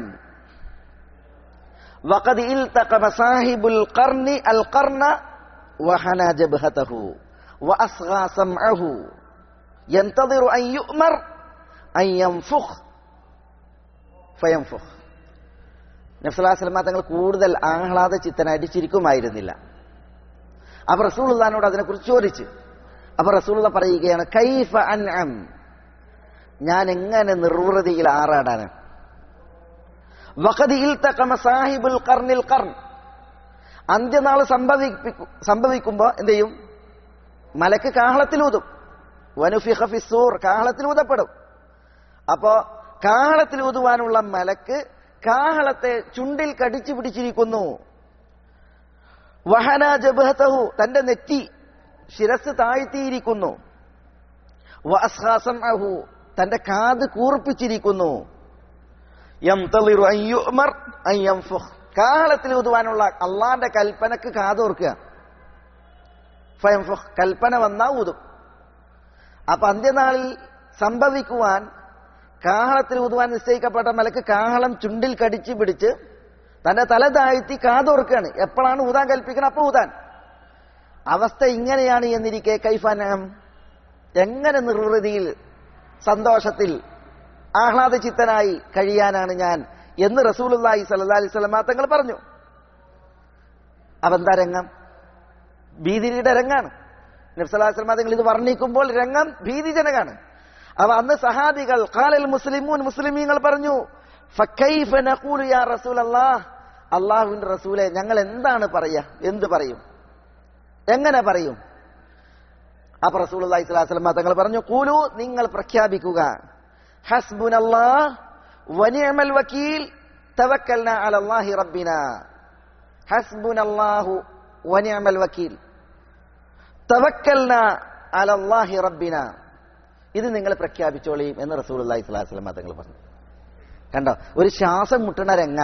വഖദ് ഇൽതഖമ സാഹിബുൽ ഖർനി അൽ ഖർന വഹന ജബ്ഹതഹു വഅസ്ഗാ സമഅഹു യന്തദിറു അൻ യുഅമർ അൻ യൻഫുഖ് ഫയൻഫുഖ്. നബി സല്ലല്ലാഹു അലൈഹി വസല്ലം തങ്ങൾ കൂടുതൽ ആഹ്ലാദ ചിത്തനായിട്ട് ചിരിക്കുമായിരുന്നില്ല. അപ്പോൾ റസൂലുള്ളാഹിനോട് അതിനെക്കുറിച്ച് ചോദിച്ചു. അപ്പോൾ റസൂലുള്ളാഹി പറയുകയാണ്, കൈഫ അൻഅം, ഞാൻ എങ്ങനെ നിർവൃതിയിൽ ആറാടാണ്. വഖദ് ഇൽതഖമ സാഹിബുൽ ഖർനിൽ ഖർൻ, അന്ത്യനാൾ സംഭവിക്കുമ്പോൾ എന്ത് ചെയ്യും? മലക്ക് കാഹളത്തിലൂതും. വനുഫിഖ ഫിസ്സൂർ, കാഹളത്തിലൂതപ്പെടും. അപ്പോ കാഹളത്തിലൂതുവാനുള്ള മലക്ക് കാഹളത്തെ ചുണ്ടിൽ കടിച്ചു പിടിച്ചിരിക്കുന്നു. വഹന ജബ്ഹതഹു, തന്റെ നെറ്റി ശിരസ് താഴ്ത്തിയിരിക്കുന്നു. വഅസ്ഗാ സമഅഹു, തന്റെ കാത് കൂർപ്പിച്ചിരിക്കുന്നു. യംതളിറു അൻ യുഅമർ അൻ യൻഫുഖ്, കാഹളത്തിൽ ഊതുവാനുള്ള അള്ളാന്റെ കൽപ്പനക്ക് കാതോർക്കുക. ഫയൻഫുഖ്, കൽപ്പന വന്നാ ഊതും. അപ്പൊ അന്ത്യനാളിൽ സംഭവിക്കുവാൻ കാഹളത്തിൽ ഊതുവാൻ നിശ്ചയിക്കപ്പെട്ട മലക്ക് കാഹളം ചുണ്ടിൽ കടിച്ചു പിടിച്ച് തന്റെ തല താഴ്ത്തി കാതോർക്കുകയാണ്. എപ്പോഴാണ് ഊതാൻ കൽപ്പിക്കണം അപ്പൊ ഊതാൻ. അവസ്ഥ ഇങ്ങനെയാണ് എന്നിരിക്കെ കൈഫനം, എങ്ങനെ നിർവൃതിയിൽ സന്തോഷത്തിൽ ആഹ്ലാദചിത്തനായി കഴിയാനാണ് ഞാൻ എന്ന് റസൂലുള്ളാഹി സ്വല്ലല്ലാഹി അലൈഹി വസല്ലം തങ്ങൾ പറഞ്ഞു. അതെന്താ രംഗം? ഭീതിയുടെ രംഗാണ്. നബി സല്ലല്ലാഹു അലൈഹി വസല്ലം തങ്ങൾ ഇത് വർണ്ണിക്കുമ്പോൾ രംഗം ഭീതിജനകാണ്. അവ അന്ന് സഹാബികൾ ഖാലൽ മുസ്ലിമൂൻ മുസ്ലിമീങ്ങൾ പറഞ്ഞു ഫകൈഫ നഖൂലു യാ റസൂലല്ലാഹ് അല്ലാഹുവിന്റെ റസൂലേ ഞങ്ങൾ എന്താണ് പറയാ എന്ത് പറയും എങ്ങനെ പറയും അപ്പോൾ റസൂലുള്ളാഹി സ്വല്ലല്ലാഹു അലൈഹി വസല്ലം തങ്ങൾ പറഞ്ഞു ഖൂലു നിങ്ങൾ പ്രഖ്യാപിക്കുക ഹസ്ബുനല്ലാഹ് വനിഅമൽ വകീൽ തവക്കൽനാ അലല്ലാഹി റബ്ബിനാ ഹസ്ബുനല്ലാഹു വനിഅമൽ വകീൽ തവക്കൽനാ അലല്ലാഹി റബ്ബിനാ ഇത് നിങ്ങൾ പ്രഖ്യാപിച്ചോളിയും എന്ന് റസൂലുള്ളാഹി സ്വല്ലല്ലാഹു അലൈഹി വസല്ലം തങ്ങൾ പറഞ്ഞു. കണ്ടോ, ഒരു ശ്വാസം മുട്ടണ രംഗ.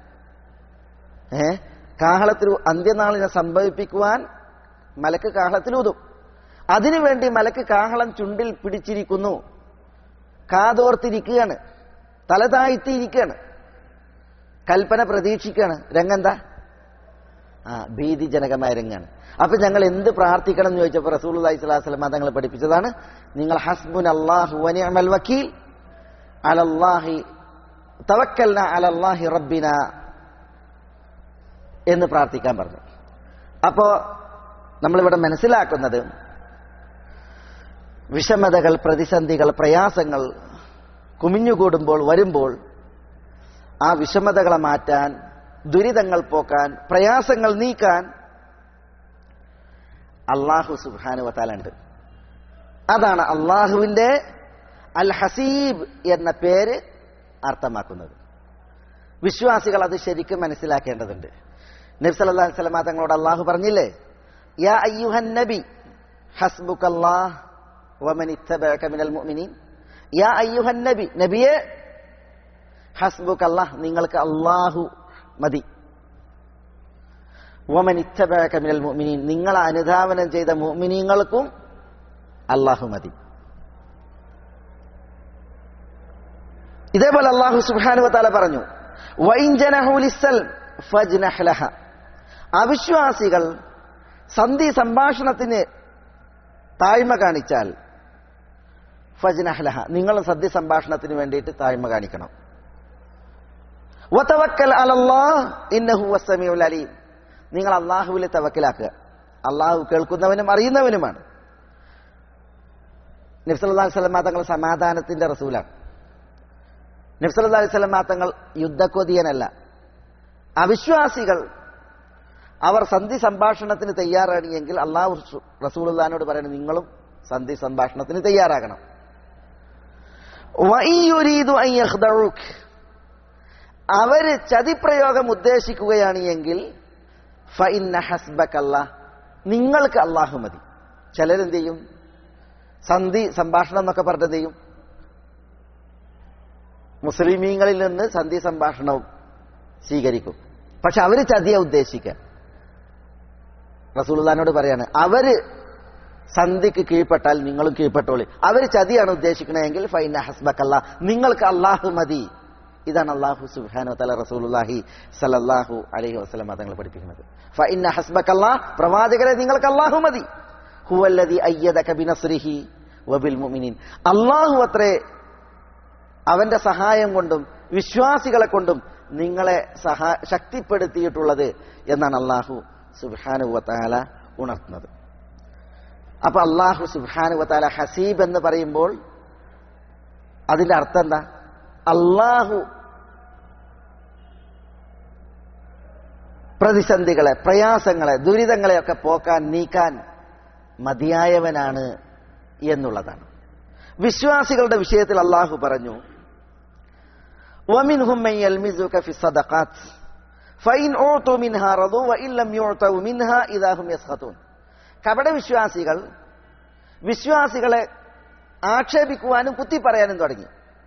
കാഹളത്തിൽ അന്ത്യനാളിനെ സംഭവിപ്പിക്കുവാൻ മലക്ക് കാഹളത്തിലൂതും. അതിനുവേണ്ടി മലക്ക് കാഹളം ചുണ്ടിൽ പിടിച്ചിരിക്കുന്നു, കാതോർത്തിരിക്കുകയാണ്, തല താഴ്ത്തിയിരിക്കുകയാണ്, കൽപ്പന പ്രതീക്ഷിക്കുകയാണ്. രംഗെന്താ? ഭീതിജനകമായ രംഗാണ്. അപ്പൊ ഞങ്ങൾ എന്ത് പ്രാർത്ഥിക്കണം എന്ന് ചോദിച്ചപ്പോൾ റസൂലുള്ളാഹി സ്വല്ലല്ലാഹു അലൈഹി വസല്ലം തങ്ങൾ പഠിപ്പിച്ചതാണ് നിങ്ങൾ ഹസ്ബുനല്ലാഹു വനിഅമൽ വകീൽ അലല്ലാഹി തവക്കൽനാ അലല്ലാഹി റബ്ബിനാ എന്ന് പ്രാർത്ഥിക്കാൻ പറഞ്ഞു. അപ്പോ നമ്മളിവിടെ മനസ്സിലാക്കുന്നത് വിഷമതകൾ, പ്രതിസന്ധികൾ, പ്രയാസങ്ങൾ കുമിഞ്ഞുകൂടുമ്പോൾ വരുമ്പോൾ ആ വിഷമതകളെ മാറ്റാൻ, ദുരിതങ്ങൾ പോക്കാൻ, പ്രയാസങ്ങൾ നീക്കാൻ അല്ലാഹു സുബ്ഹാനഹു വ തആല ഉണ്ട്. അതാണ് അല്ലാഹുവിന്റെ അൽ ഹസീബ് എന്ന പേര് അർത്ഥമാക്കുന്നത്. വിശ്വാസികൾ അത് ശരിക്കും മനസ്സിലാക്കേണ്ടതുണ്ട്. നബി സല്ലല്ലാഹു അലൈഹി വസല്ലം തങ്ങളോട് അല്ലാഹു പറഞ്ഞില്ലേ, യാ അയ്യുഹൻ നബി ഹസ്ബുകല്ലാഹ് വമൻ ഇത്തബഅക മിനൽ മുഅ്മിനീൻ. യാ അയ്യുഹൻ നബി, നബിയെ ഹസ്ബുകല്ലാഹ് നിങ്ങൾക്ക് അല്ലാഹു മതി. വമൻ ഇത്തബഅക മിനൽ മുഅ്മിനീൻ നിങ്ങളെ അനുധാവനം ചെയ്ത മുഅ്മിനീങ്ങൾക്കും അല്ലാഹു മതി. ഇതേപോലെ അല്ലാഹു സുബ്ഹാനഹു വ തആല പറഞ്ഞു വഇൻ ജനഹു ലിസ്സൽം ഫജ്നഹ് ലഹ. അവിശ്വാസികൾ സന്ധി സംഭാഷണത്തിന് താഴ്മ കാണിച്ചാൽ ഫജ്നഹ് ലഹ നിങ്ങൾ സന്ധി സംഭാഷണത്തിന് വേണ്ടിയിട്ട് താഴ്മ കാണിക്കണം. വതവക്കൽ അലല്ലാഹ് ഇന്നഹു വസ്സമീഉൽ അലീം നിങ്ങൾ അല്ലാഹുവിൽ തവക്കലാക്കുക. അല്ലാഹു കേൾക്കുന്നവനും അറിയുന്നവനുമാണ്. നബി സല്ലല്ലാഹു അലൈഹി വസല്ലം തങ്ങൾ സമാധാനത്തിന്റെ റസൂലാണ്. നബി സല്ലല്ലാഹു അലൈഹി വസല്ലം തങ്ങൾ യുദ്ധക്കൊതിയനല്ല. അവിശ്വാസികൾ അവർ സന്ധി സംഭാഷണത്തിന് തയ്യാറാണെങ്കിൽ അല്ലാഹു റസൂലുള്ളാഹിനോട് പറയുന്നത് നിങ്ങളും സന്ധി സംഭാഷണത്തിന് തയ്യാറാകണം. വഇൻ യുരീദു അൻ യഖ്ദഉക അവര് ചതിപ്രയോഗം ഉദ്ദേശിക്കുകയാണ് എങ്കിൽ ഫഇന്ന ഹസ്ബകല്ലാഹ് നിങ്ങൾക്ക് അല്ലാഹു മതി. ചിലരെന്ത് ചെയ്യും, സന്ധി സംഭാഷണം എന്നൊക്കെ പറഞ്ഞത് ചെയ്യും, മുസ്ലിമീങ്ങളിൽ നിന്ന് സന്ധി സംഭാഷണവും സ്വീകരിക്കും. പക്ഷെ അവര് ചതിയ ഉദ്ദേശിക്കുക. റസൂലുള്ളാഹിനോട് പറയാണ് അവര് സന്ധിക്ക് കീഴ്പ്പെട്ടാൽ നിങ്ങളും കീഴ്പ്പെട്ടോളി. അവര് ചതിയാണ് ഉദ്ദേശിക്കണമെങ്കിൽ ഫൈന ഹസ്ബകല്ലാഹ് നിങ്ങൾക്ക് അല്ലാഹു മതി. ഇതാണ് അല്ലാഹു സുബ്ഹാനഹു വ തആല റസൂലുള്ളാഹി സ്വല്ലല്ലാഹു അലൈഹി വസല്ലം തങ്ങൾ പഠിപ്പിക്കുന്നത്. ഫഇന്ന ഹസ്ബകല്ലാഹ് പ്രവാചകരെ നിങ്ങൾക്ക് അല്ലാഹു മതി. ഹുവല്ലദി അയ്യദക ബിനസ്രിഹി വബിൽ മുഅ്മിനീൻ അല്ലാഹു അത്രേ അവന്റെ സഹായം കൊണ്ടും വിശ്വാസികളെ കൊണ്ടും നിങ്ങളെ ശക്തിപ്പെടുത്തിയിട്ടുള്ളത് എന്നാണ് അല്ലാഹു സുബ്ഹാനഹു വ തആല ഉണർത്തുന്നത്. അപ്പൊ അല്ലാഹു സുബ്ഹാനഹു വ തആല ഹസീബ് എന്ന് പറയുമ്പോൾ അതിന്റെ അർത്ഥം എന്താ? അല്ലാഹു പ്രതിസന്ധികളെ, പ്രയാസങ്ങളെ, ദുരിതങ്ങളെയൊക്കെ പോക്കാൻ, നീക്കാൻ മതിയായവനാണ് എന്നുള്ളതാണ്. വിശ്വാസികളുടെ വിഷയത്തിൽ അല്ലാഹു പറഞ്ഞു വമിൻഹും മൻ യൽമിസുക ഫി സദഖാത്ത് ഫഇൻ ഉതു മിൻഹാ റദു വഇൻ ലം യുതു മിൻഹാ ഇദാ ഹും യസ്ഖതൂൻ. കപട വിശ്വാസികൾ വിശ്വാസികളെ ആക്ഷേപിക്കുവാനും കുത്തിപ്പറയാനും തുടങ്ങി.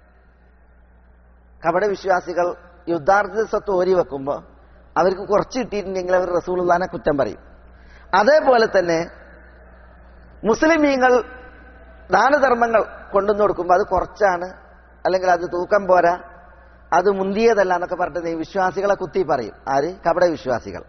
കപട വിശ്വാസികൾ യുദ്ധാർത്ഥ സ്വത്ത് ഓരി വെക്കുമ്പോൾ അവർക്ക് കുറച്ച് കിട്ടിയിട്ടുണ്ടെങ്കിൽ അവർ റസൂലുള്ളാഹിനെ കുറ്റം പറയും. അതേപോലെ തന്നെ മുസ്ലിമീങ്ങൾ ദാനധർമ്മങ്ങൾ കൊണ്ടുവന്ന് കൊടുക്കുമ്പോൾ അത് കുറച്ചാണ്, അല്ലെങ്കിൽ അത് തൂക്കം പോരാ, അത് മുന്തിയതല്ല എന്നൊക്കെ പറഞ്ഞിട്ട് വിശ്വാസികളെ കുത്തി പറയും. ആര്? കപട വിശ്വാസികൾ.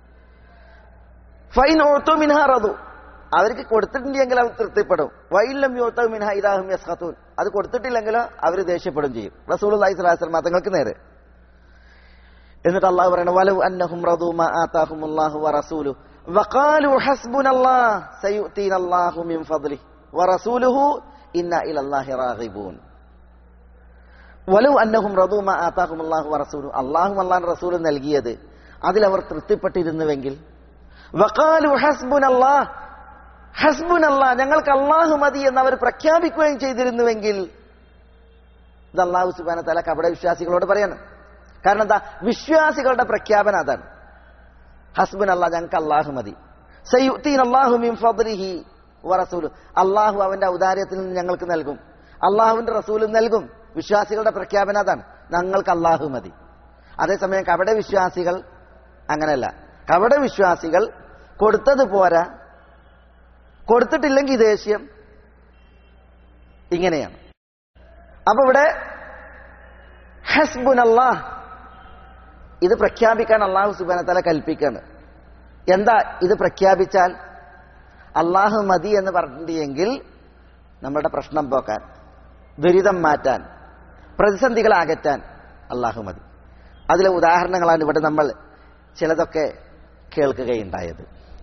ഫൈൻ ഓത്തു മിൻഹാ റദു അവർക്ക് കൊടുത്തിട്ടുണ്ടെങ്കിൽ അവർ തൃപ്തിപ്പെടും. വൈലം യോത്തു മിൻഹാ ഇദാ ഹും യസ്ഖതൂൻ അത് കൊടുത്തിട്ടില്ലെങ്കിലോ അവർ ദേഷ്യപ്പെടും ചെയ്യും റസൂലുള്ളാഹി സ്വല്ലല്ലാഹു അലൈഹി വസല്ലം തങ്ങൾക്ക് നേരെ. എന്നിട്ട് അല്ലാഹു പറയുന്നത് വലൗ അന്നഹും റദൂ മാ ആതാഹുമുല്ലാഹു വറസൂലുഹു വഖാലു ഹസ്ബുനല്ലാഹ് സയുതീനല്ലാഹു മിൻ ഫദ്ലിഹി വറസൂലുഹു ഇന്നാ ഇലല്ലാഹി റാഗിബൂൻ വലൗ അന്നഹും റദൂ മാ ആതാഹുമുല്ലാഹു വറസൂലുഹു അല്ലാഹും അല്ലാഹുവിന്റെ റസൂലും നൽകിയത് അതിലവർ തൃപ്തിപ്പെട്ടിരുന്നുവെങ്കിൽ വഖാലു ഹസ്ബുനല്ലാഹ് ഹസ്ബുനല്ലാഹ് ഞങ്ങൾക്ക് അല്ലാഹു മതി എന്ന് അവർ പ്രഖ്യാപിക്കുകയും ചെയ്തിരുന്നുവെങ്കിൽ ഇത് അല്ലാഹു സുബ്ഹാനഹു വ തആല കപട വിശ്വാസികളോട് പറയാണ്. കാരണം എന്താ? വിശ്വാസികളുടെ പ്രഖ്യാപനം അതാണ്. ഹസ്ബുനല്ലാഹ് ഞങ്ങൾക്ക് അല്ലാഹു മതി. സയുതീനല്ലാഹു മിൻ ഫദ്ലിഹി വറസൂലുഹു അല്ലാഹു അവന്റെ ഔദാര്യത്തിൽ നിന്ന് ഞങ്ങൾക്ക് നൽകും, അല്ലാഹുവിന്റെ റസൂലും നൽകും. വിശ്വാസികളുടെ പ്രഖ്യാപനം അതാണ്, ഞങ്ങൾക്ക് അല്ലാഹു മതി. അതേസമയം കപട വിശ്വാസികൾ അങ്ങനെയല്ല. കപട വിശ്വാസികൾ കൊടുത്തത് പോരാ, കൊടുത്തിട്ടില്ലെങ്കിൽ ദേഷ്യം, ഇങ്ങനെയാണ്. അപ്പൊ ഇവിടെ ഹസ്ബുനല്ലാഹ് ഇത് പ്രഖ്യാപിക്കാൻ അല്ലാഹു സുബ്ഹാനഹു വ തആല കൽപ്പിക്കാണ്. എന്താ ഇത് പ്രഖ്യാപിച്ചാൽ? അല്ലാഹു മതി എന്ന് പറഞ്ഞിട്ടുണ്ടെങ്കിൽ നമ്മുടെ പ്രശ്നം പോക്കാൻ, ദുരിതം മാറ്റാൻ, പ്രതിസന്ധികൾ അകറ്റാൻ അല്ലാഹു മതി. അതിലെ ഉദാഹരണങ്ങളാണ് ഇവിടെ നമ്മൾ ചിലതൊക്കെ കേൾക്കുകയുണ്ടായത്.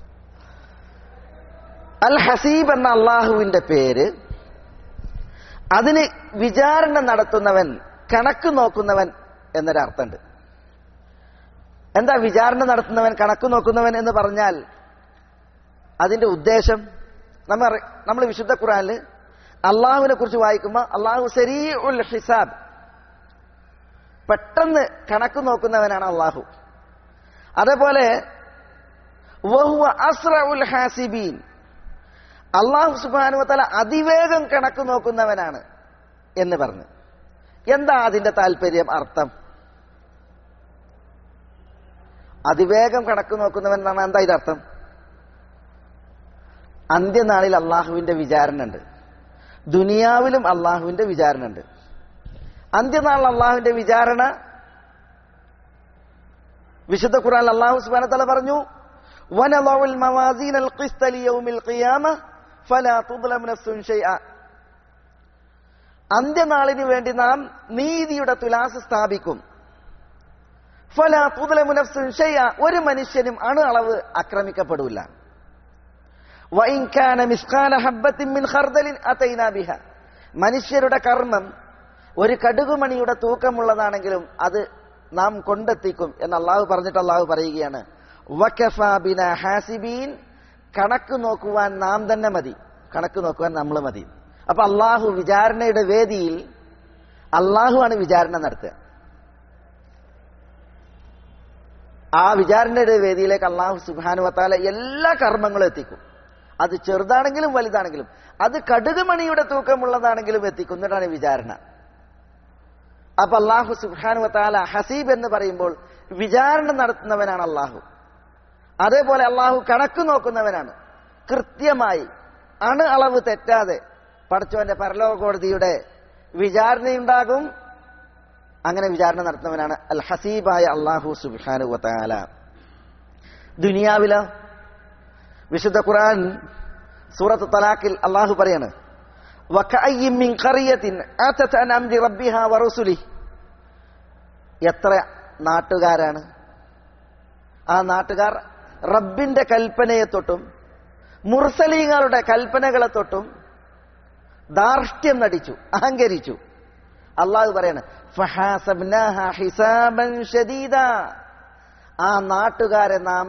അൽ ഹസീബ് എന്ന അല്ലാഹുവിന്റെ പേര്, അതിന് വിചാരണ നടത്തുന്നവൻ, കണക്ക് നോക്കുന്നവൻ എന്നൊരർത്ഥമുണ്ട്. എന്താ വിചാരണ നടത്തുന്നവൻ, കണക്ക് നോക്കുന്നവൻ എന്ന് പറഞ്ഞാൽ അതിന്റെ ഉദ്ദേശം? നമ്മൾ വിശുദ്ധ ഖുർആനിൽ അള്ളാഹുവിനെ കുറിച്ച് വായിക്കുമ്പോൾ അള്ളാഹു സരീഉൽ ഹിസാബ്, പെട്ടെന്ന് കണക്ക് നോക്കുന്നവനാണ് അള്ളാഹു. അതേപോലെ വഹുവ അസ്റഉൽ ഹാസിബീൻ, അള്ളാഹു സുബ്ഹാനഹു വ തആല അതിവേഗം കണക്ക് നോക്കുന്നവനാണ് എന്ന് പറഞ്ഞു. എന്താ അതിന്റെ താല്പര്യം, അർത്ഥം? അതിവേഗം കണക്ക് നോക്കുന്നവൻ എന്ന് പറഞ്ഞാൽ എന്താ ഇതിന്റെ അർത്ഥം? അന്ത്യനാളിൽ അള്ളാഹുവിന്റെ വിചാരണ ഉണ്ട്, ദുനിയാവിലും അള്ളാഹുവിന്റെ വിചാരണ ഉണ്ട്. അന്ത്യനാളിൽ അള്ളാഹുവിന്റെ വിചാരണ വിശുദ്ധ ഖുർആനിൽ അള്ളാഹു സുബ്ഹാനഹു വ തആല പറഞ്ഞു, വനളഉൽ മവാസീനൽ ഖിസ്ത ലിയൗമിൽ ഖിയാമഹ ഫലാ തുദ്ലമു നഫ്സുൻ ഷൈഅ. അന്ത്യനാളിന് വേണ്ടി നാം നീതിയുടെ തുലാസ് സ്ഥാപിക്കും. ഫലാ തുദ്ലമു നഫ്സുൻ ഷൈഅ, ഒരു മനുഷ്യനും അണു അളവ് ആക്രമിക്കപ്പെടില്ല. വഇൻ കാന മിസ്ഖാല ഹബ്ബത്തിൻ മിൻ ഖർദലിൻ അതൈനാ ബിഹ, മനുഷ്യരുടെ കർമ്മം ഒരു കടുകുമണിയുടെ തൂക്കമുള്ളതാണെങ്കിലും അത് നാം കൊണ്ടെത്തിക്കും എന്ന് അള്ളാഹു പറഞ്ഞിട്ട് അള്ളാഹു പറയുകയാണ്, വകഫാ ബിനാ ഹാസിബീൻ, കണക്ക് നോക്കുവാൻ നാം തന്നെ മതി, കണക്ക് നോക്കുവാൻ നമ്മൾ മതി. അപ്പൊ അള്ളാഹു വിചാരണയുടെ വേദിയിൽ അള്ളാഹു ആണ് വിചാരണ നടത്തുക. ആ വിചാരണയുടെ വേദിയിലേക്ക് അള്ളാഹു സുബ്ഹാനഹു വ തആല എല്ലാ കർമ്മങ്ങളും എത്തിക്കും. അത് ചെറുതാണെങ്കിലും വലുതാണെങ്കിലും, അത് കടുകുമണിയുടെ തൂക്കമുള്ളതാണെങ്കിലും എത്തിക്കും. എന്നിട്ടാണ് വിചാരണ. അപ്പൊ അള്ളാഹു സുബ്ഹാനഹു വ തആല ഹസീബ് എന്ന് പറയുമ്പോൾ വിചാരണ നടത്തുന്നവനാണ് അള്ളാഹു. അതേപോലെ അള്ളാഹു കണക്ക് നോക്കുന്നവനാണ്. കൃത്യമായി അണു അളവ് തെറ്റാതെ പടച്ചവന്റെ പരലോക കോടതിയുടെ വിചാരണയുണ്ടാകും. അങ്ങനെ വിചാരണ നടത്തുന്നവനാണ് അൽ ഹസീബായ അള്ളാഹു സുബ്ഹാനഹു വ തആല. ദുനിയാവിലോ വിശുദ്ധ ഖുർആൻ സൂറത്ത് തലാഖിൽ അള്ളാഹു പറയാണ്, വകഅയ്യിൻ മിൻ ഖറിയത്തിൻ അതത് അൻ അംരി റബ്ബിഹാ വറസുലിഹി. എത്ര നാട്ടുകാരാണ്, ആ നാട്ടുകാർ റബ്ബിന്റെ കൽപ്പനയെ തൊട്ടും മുർസലീങ്ങളുടെ കൽപ്പനകളെ തൊട്ടും ധാർഷ്ട്യം നടിച്ചു, അഹങ്കരിച്ചു. അള്ളാഹു പറയാണ്, ഫഹാസബ്നാഹാ ഹിസാബൻ ശദീദാ, ആ നാട്ടുകാരെ നാം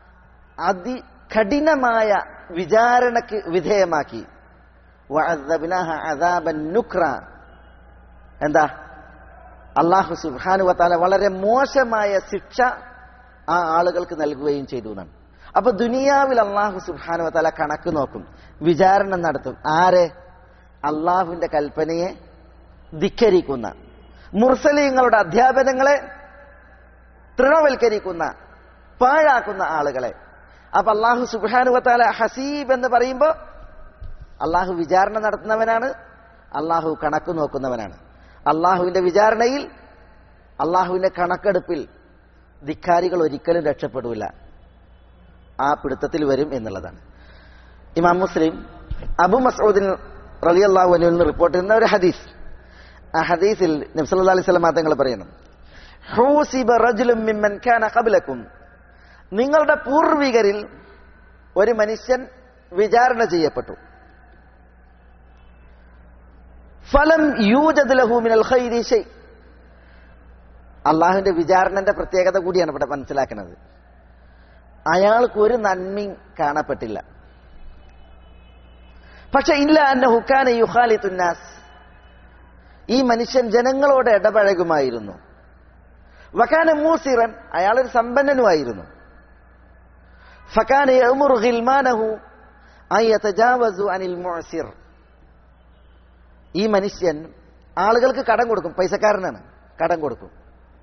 അതികഠിനമായ വിചാരണക്ക് വിധേയമാക്കി. വഅദ്ദബ്നാഹാ അദാബൻ നുക്ര, എന്താ? അല്ലാഹു സുബ്ഹാനഹു വ തആല വളരെ മോശമായ ശിക്ഷ ആ ആളുകൾക്ക് നൽകുകയും ചെയ്തു എന്നാണ്. അപ്പൊ ദുനിയാവിൽ അല്ലാഹു സുബ്ഹാനഹു വ തആല കണക്ക് നോക്കും, വിചാരണ നടത്തും. ആരെ? അള്ളാഹുവിന്റെ കൽപ്പനയെ ധിക്കരിക്കുന്ന, മുർസലീങ്ങളുടെ അധ്യാപനങ്ങളെ തൃണവൽക്കരിക്കുന്ന, പാഴാക്കുന്ന ആളുകളെ. അപ്പൊ അല്ലാഹു സുബ്ഹാനഹു വ തആല ഹസീബ് എന്ന് പറയുമ്പോൾ അള്ളാഹു വിചാരണ നടത്തുന്നവനാണ്, അള്ളാഹു കണക്ക് നോക്കുന്നവനാണ്. അള്ളാഹുവിന്റെ വിചാരണയിൽ, അള്ളാഹുവിന്റെ കണക്കെടുപ്പിൽ ധിക്കാരികൾ ഒരിക്കലും രക്ഷപ്പെടില്ല, ആ പിടുത്തത്തിൽ വരും എന്നുള്ളതാണ്. ഇമാം മുസ്ലിം അബു മസ്ഊദ് റളിയല്ലാഹു അൻഹു നിന്ന് റിപ്പോർട്ട് ചെയ്യുന്ന ഒരു ഹദീസ്. ആ ഹദീസിൽ നബി സല്ലല്ലാഹു അലൈഹി വസല്ലം തങ്ങൾ പറയുന്നു, ഹൂസിബ റജുലുൻ മിമ്മൻ കാന ഖബ്ലകും, നിങ്ങളുടെ പൂർവികരിൽ ഒരു മനുഷ്യൻ വിചാരണ ചെയ്യപ്പെട്ടു. ഫലം യൂജദ് ലഹു മിനൽ ഖൈരി ശൈ. അള്ളാഹുവിന്റെ വിചാരണന്റെ പ്രത്യേകത കൂടിയാണ് ഇവിടെ മനസ്സിലാക്കുന്നത്. അയാൾക്ക് ഒരു നന്മയും കാണപ്പെട്ടില്ല. പക്ഷെ ഇല്ല അന്നഹു കാന യുഖാലിത്തുന്നാസ്, ഈ മനുഷ്യൻ ജനങ്ങളോട് ഇടപഴകുമായിരുന്നു. വകാന മൂസിറൻ, അയാളൊരു സമ്പന്നനുമായിരുന്നു. ഫകാന യഅ്മുറു ഗിൽമാനഹു അൻ യതജാവസു അനിൽ മുഅ്സിർ, ഈ മനുഷ്യൻ ആളുകൾക്ക് കടം കൊടുക്കും, പൈസക്കാരനാണ്, കടം കൊടുക്കും.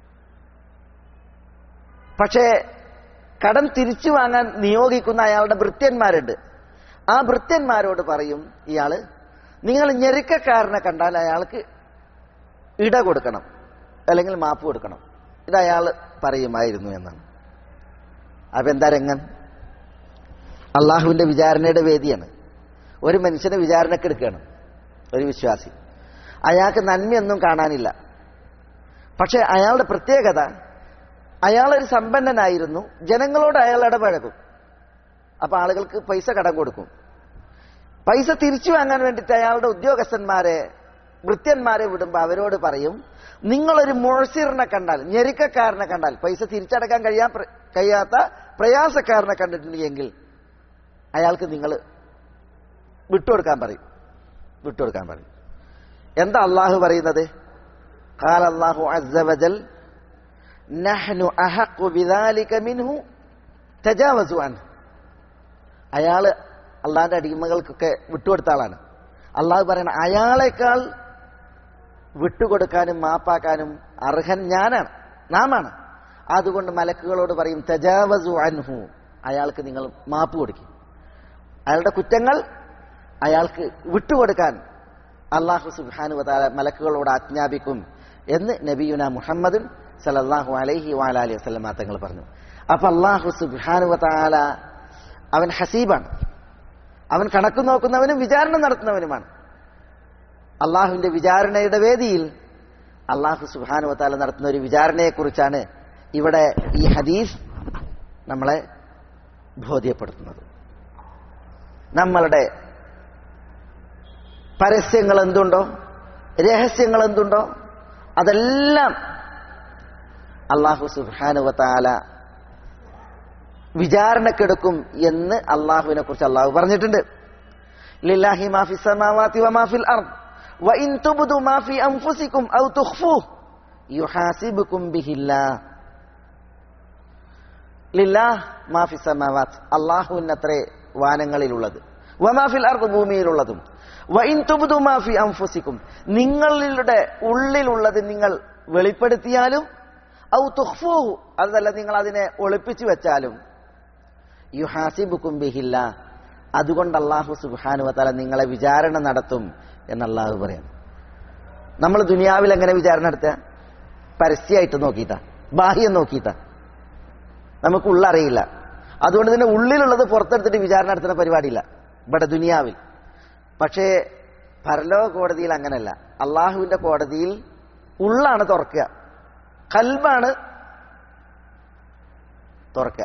പക്ഷേ കടം തിരിച്ചു വാങ്ങാൻ നിയോഗിക്കുന്ന അയാളുടെ ഭൃത്യന്മാരുണ്ട്. ആ ഭൃത്യന്മാരോട് പറയും, ഇയാള് നിങ്ങൾ ഞെരുക്കക്കാരനെ കണ്ടാൽ അയാൾക്ക് ഇട കൊടുക്കണം, അല്ലെങ്കിൽ മാപ്പ് കൊടുക്കണം. ഇത് അയാൾ പറയുമായിരുന്നു എന്നാണ്. അപ്പൊ എന്താ രംഗം? അള്ളാഹുവിന്റെ വിചാരണയുടെ വേദിയാണ്. ഒരു മനുഷ്യനെ വിചാരണക്കെടുക്കുകയാണ്, ഒരു വിശ്വാസി. അയാൾക്ക് നന്മയൊന്നും കാണാനില്ല. പക്ഷെ അയാളുടെ പ്രത്യേകത, അയാളൊരു സമ്പന്നനായിരുന്നു, ജനങ്ങളോട് അയാൾ ഇടപഴകും. അപ്പൊ ആളുകൾക്ക് പൈസ കടം കൊടുക്കും. പൈസ തിരിച്ചു വാങ്ങാൻ വേണ്ടിയിട്ട് അയാളുടെ ഉദ്യോഗസ്ഥന്മാരെ, ഭൃത്യന്മാരെ വിടുമ്പോൾ അവരോട് പറയും, നിങ്ങളൊരു മുഅ്സിറിനെ കണ്ടാൽ, ഞെരുക്കക്കാരനെ കണ്ടാൽ, പൈസ തിരിച്ചടക്കാൻ കഴിയാത്ത പ്രയാസക്കാരനെ കണ്ടിട്ടുണ്ടെങ്കിൽ അയാൾക്ക് നിങ്ങൾ വിട്ടുകൊടുക്കാൻ പറയും, വിട്ടുകൊടുക്കാൻ പറയും. എന്താ അള്ളാഹു പറയുന്നത്? ഖാല അല്ലാഹു അസ്സ വജൽ നഹ്നു അഹഖു ബിദാലിക മിൻഹു തജാവസു അൻഹു. അയാള് അള്ളാഹിന്റെ അടിമകൾക്കൊക്കെ വിട്ടുകൊടുത്ത ആളാണ്. അള്ളാഹു പറയണ അയാളെക്കാൾ വിട്ടുകൊടുക്കാനും മാപ്പാക്കാനും അർഹൻ ഞാനാണ്, നാമാണ്. അതുകൊണ്ട് മലക്കുകളോട് പറയും, തജാവസു അൻഹു, അയാൾക്ക് നിങ്ങൾ മാപ്പ് കൊടുക്കും. അയാളുടെ കുറ്റങ്ങൾ അയാൾക്ക് വിട്ടുകൊടുക്കാൻ അല്ലാഹു സുബ്ഹാനഹു വ തആല മലക്കുകളോട് ആജ്ഞാപിക്കും എന്ന് നബിയുന മുഹമ്മദ് സല്ലല്ലാഹു അലൈഹി വഅലിഹി വസല്ലം തങ്ങൾ പറഞ്ഞു. അപ്പൊ അല്ലാഹു സുബ്ഹാനഹു വ തആല അവൻ ഹസീബാണ്, അവൻ കണക്ക് നോക്കുന്നവനും വിചാരണ നടത്തുന്നവനുമാണ്. അള്ളാഹുവിന്റെ വിചാരണയുടെ വേദിയിൽ അല്ലാഹു സുബ്ഹാനഹു വ തആല നടത്തുന്ന ഒരു വിചാരണയെക്കുറിച്ചാണ് ഇവിടെ ഈ ഹദീസ് നമ്മളെ ബോധ്യപ്പെടുത്തുന്നത്. നമ്മളുടെ പരസ്യങ്ങൾ എന്തുണ്ടോ, രഹസ്യങ്ങൾ എന്തുണ്ടോ, അതെല്ലാം അല്ലാഹു സുബ്ഹാനഹു വ തആല വിചാരണക്കെടുക്കും എന്ന് അള്ളാഹുവിനെ കുറിച്ച് അള്ളാഹു പറഞ്ഞിട്ടുണ്ട്. ലില്ലാഹി മാ ഫിസ് സമാവാതി വമാ ഫിൽ അർദ് വഇൻ തുബ്ദു മാ ഫി അൻഫുസികും ഔ തുഖ്ഫൂഹു യുഹാസിബുകും ബിഹില്ലാഹ്. ലില്ലാഹ് മാ ഫിസ് സമാവാത്, അള്ളാഹുവിനത്രേ വാനങ്ങളിലുള്ളത്, വമാ ഫിൽ അർദ് ഭൂമിയിലുള്ളതും, വഇൻ തുബ്ദു മാ ഫി അൻഫുസികും നിങ്ങളുടെ ഉള്ളിലുള്ളത് നിങ്ങൾ വെളിപ്പെടുത്തിയാലും, ഔ തുഖ്ഫൂഹു അതല്ല നിങ്ങൾ അതിനെ ഒളിപ്പിച്ചു വെച്ചാലും, യുഹാസിബുകും ബിഹില്ലാഹ് അതുകൊണ്ട് അല്ലാഹു സുബ്ഹാനഹു വ തആല നിങ്ങളെ വിചാരണ നടത്തും എന്ന് അല്ലാഹു പറയുന്നു. നമ്മൾ ദുനിയാവിൽ എങ്ങനെ വിചാരണ നടത്തുക? പരസ്യമായിട്ട് നോക്കിയിട്ടാ, ബാഹ്യം നോക്കിയിട്ടാ. നമുക്ക് ഉള്ളറിയില്ല. അതുകൊണ്ട് തന്നെ ഉള്ളിലുള്ളത് പുറത്തെടുത്തിട്ട് വിചാരണ നടത്തുന്ന പരിപാടിയില്ല ഇവിടെ ദുനിയാവിൽ. പക്ഷേ പരലോക കോടതിയിൽ അങ്ങനല്ല. അള്ളാഹുവിന്റെ കോടതിയിൽ ഉള്ളാണ് തുറക്കുക, ഖൽബാണ് തുറക്കുക.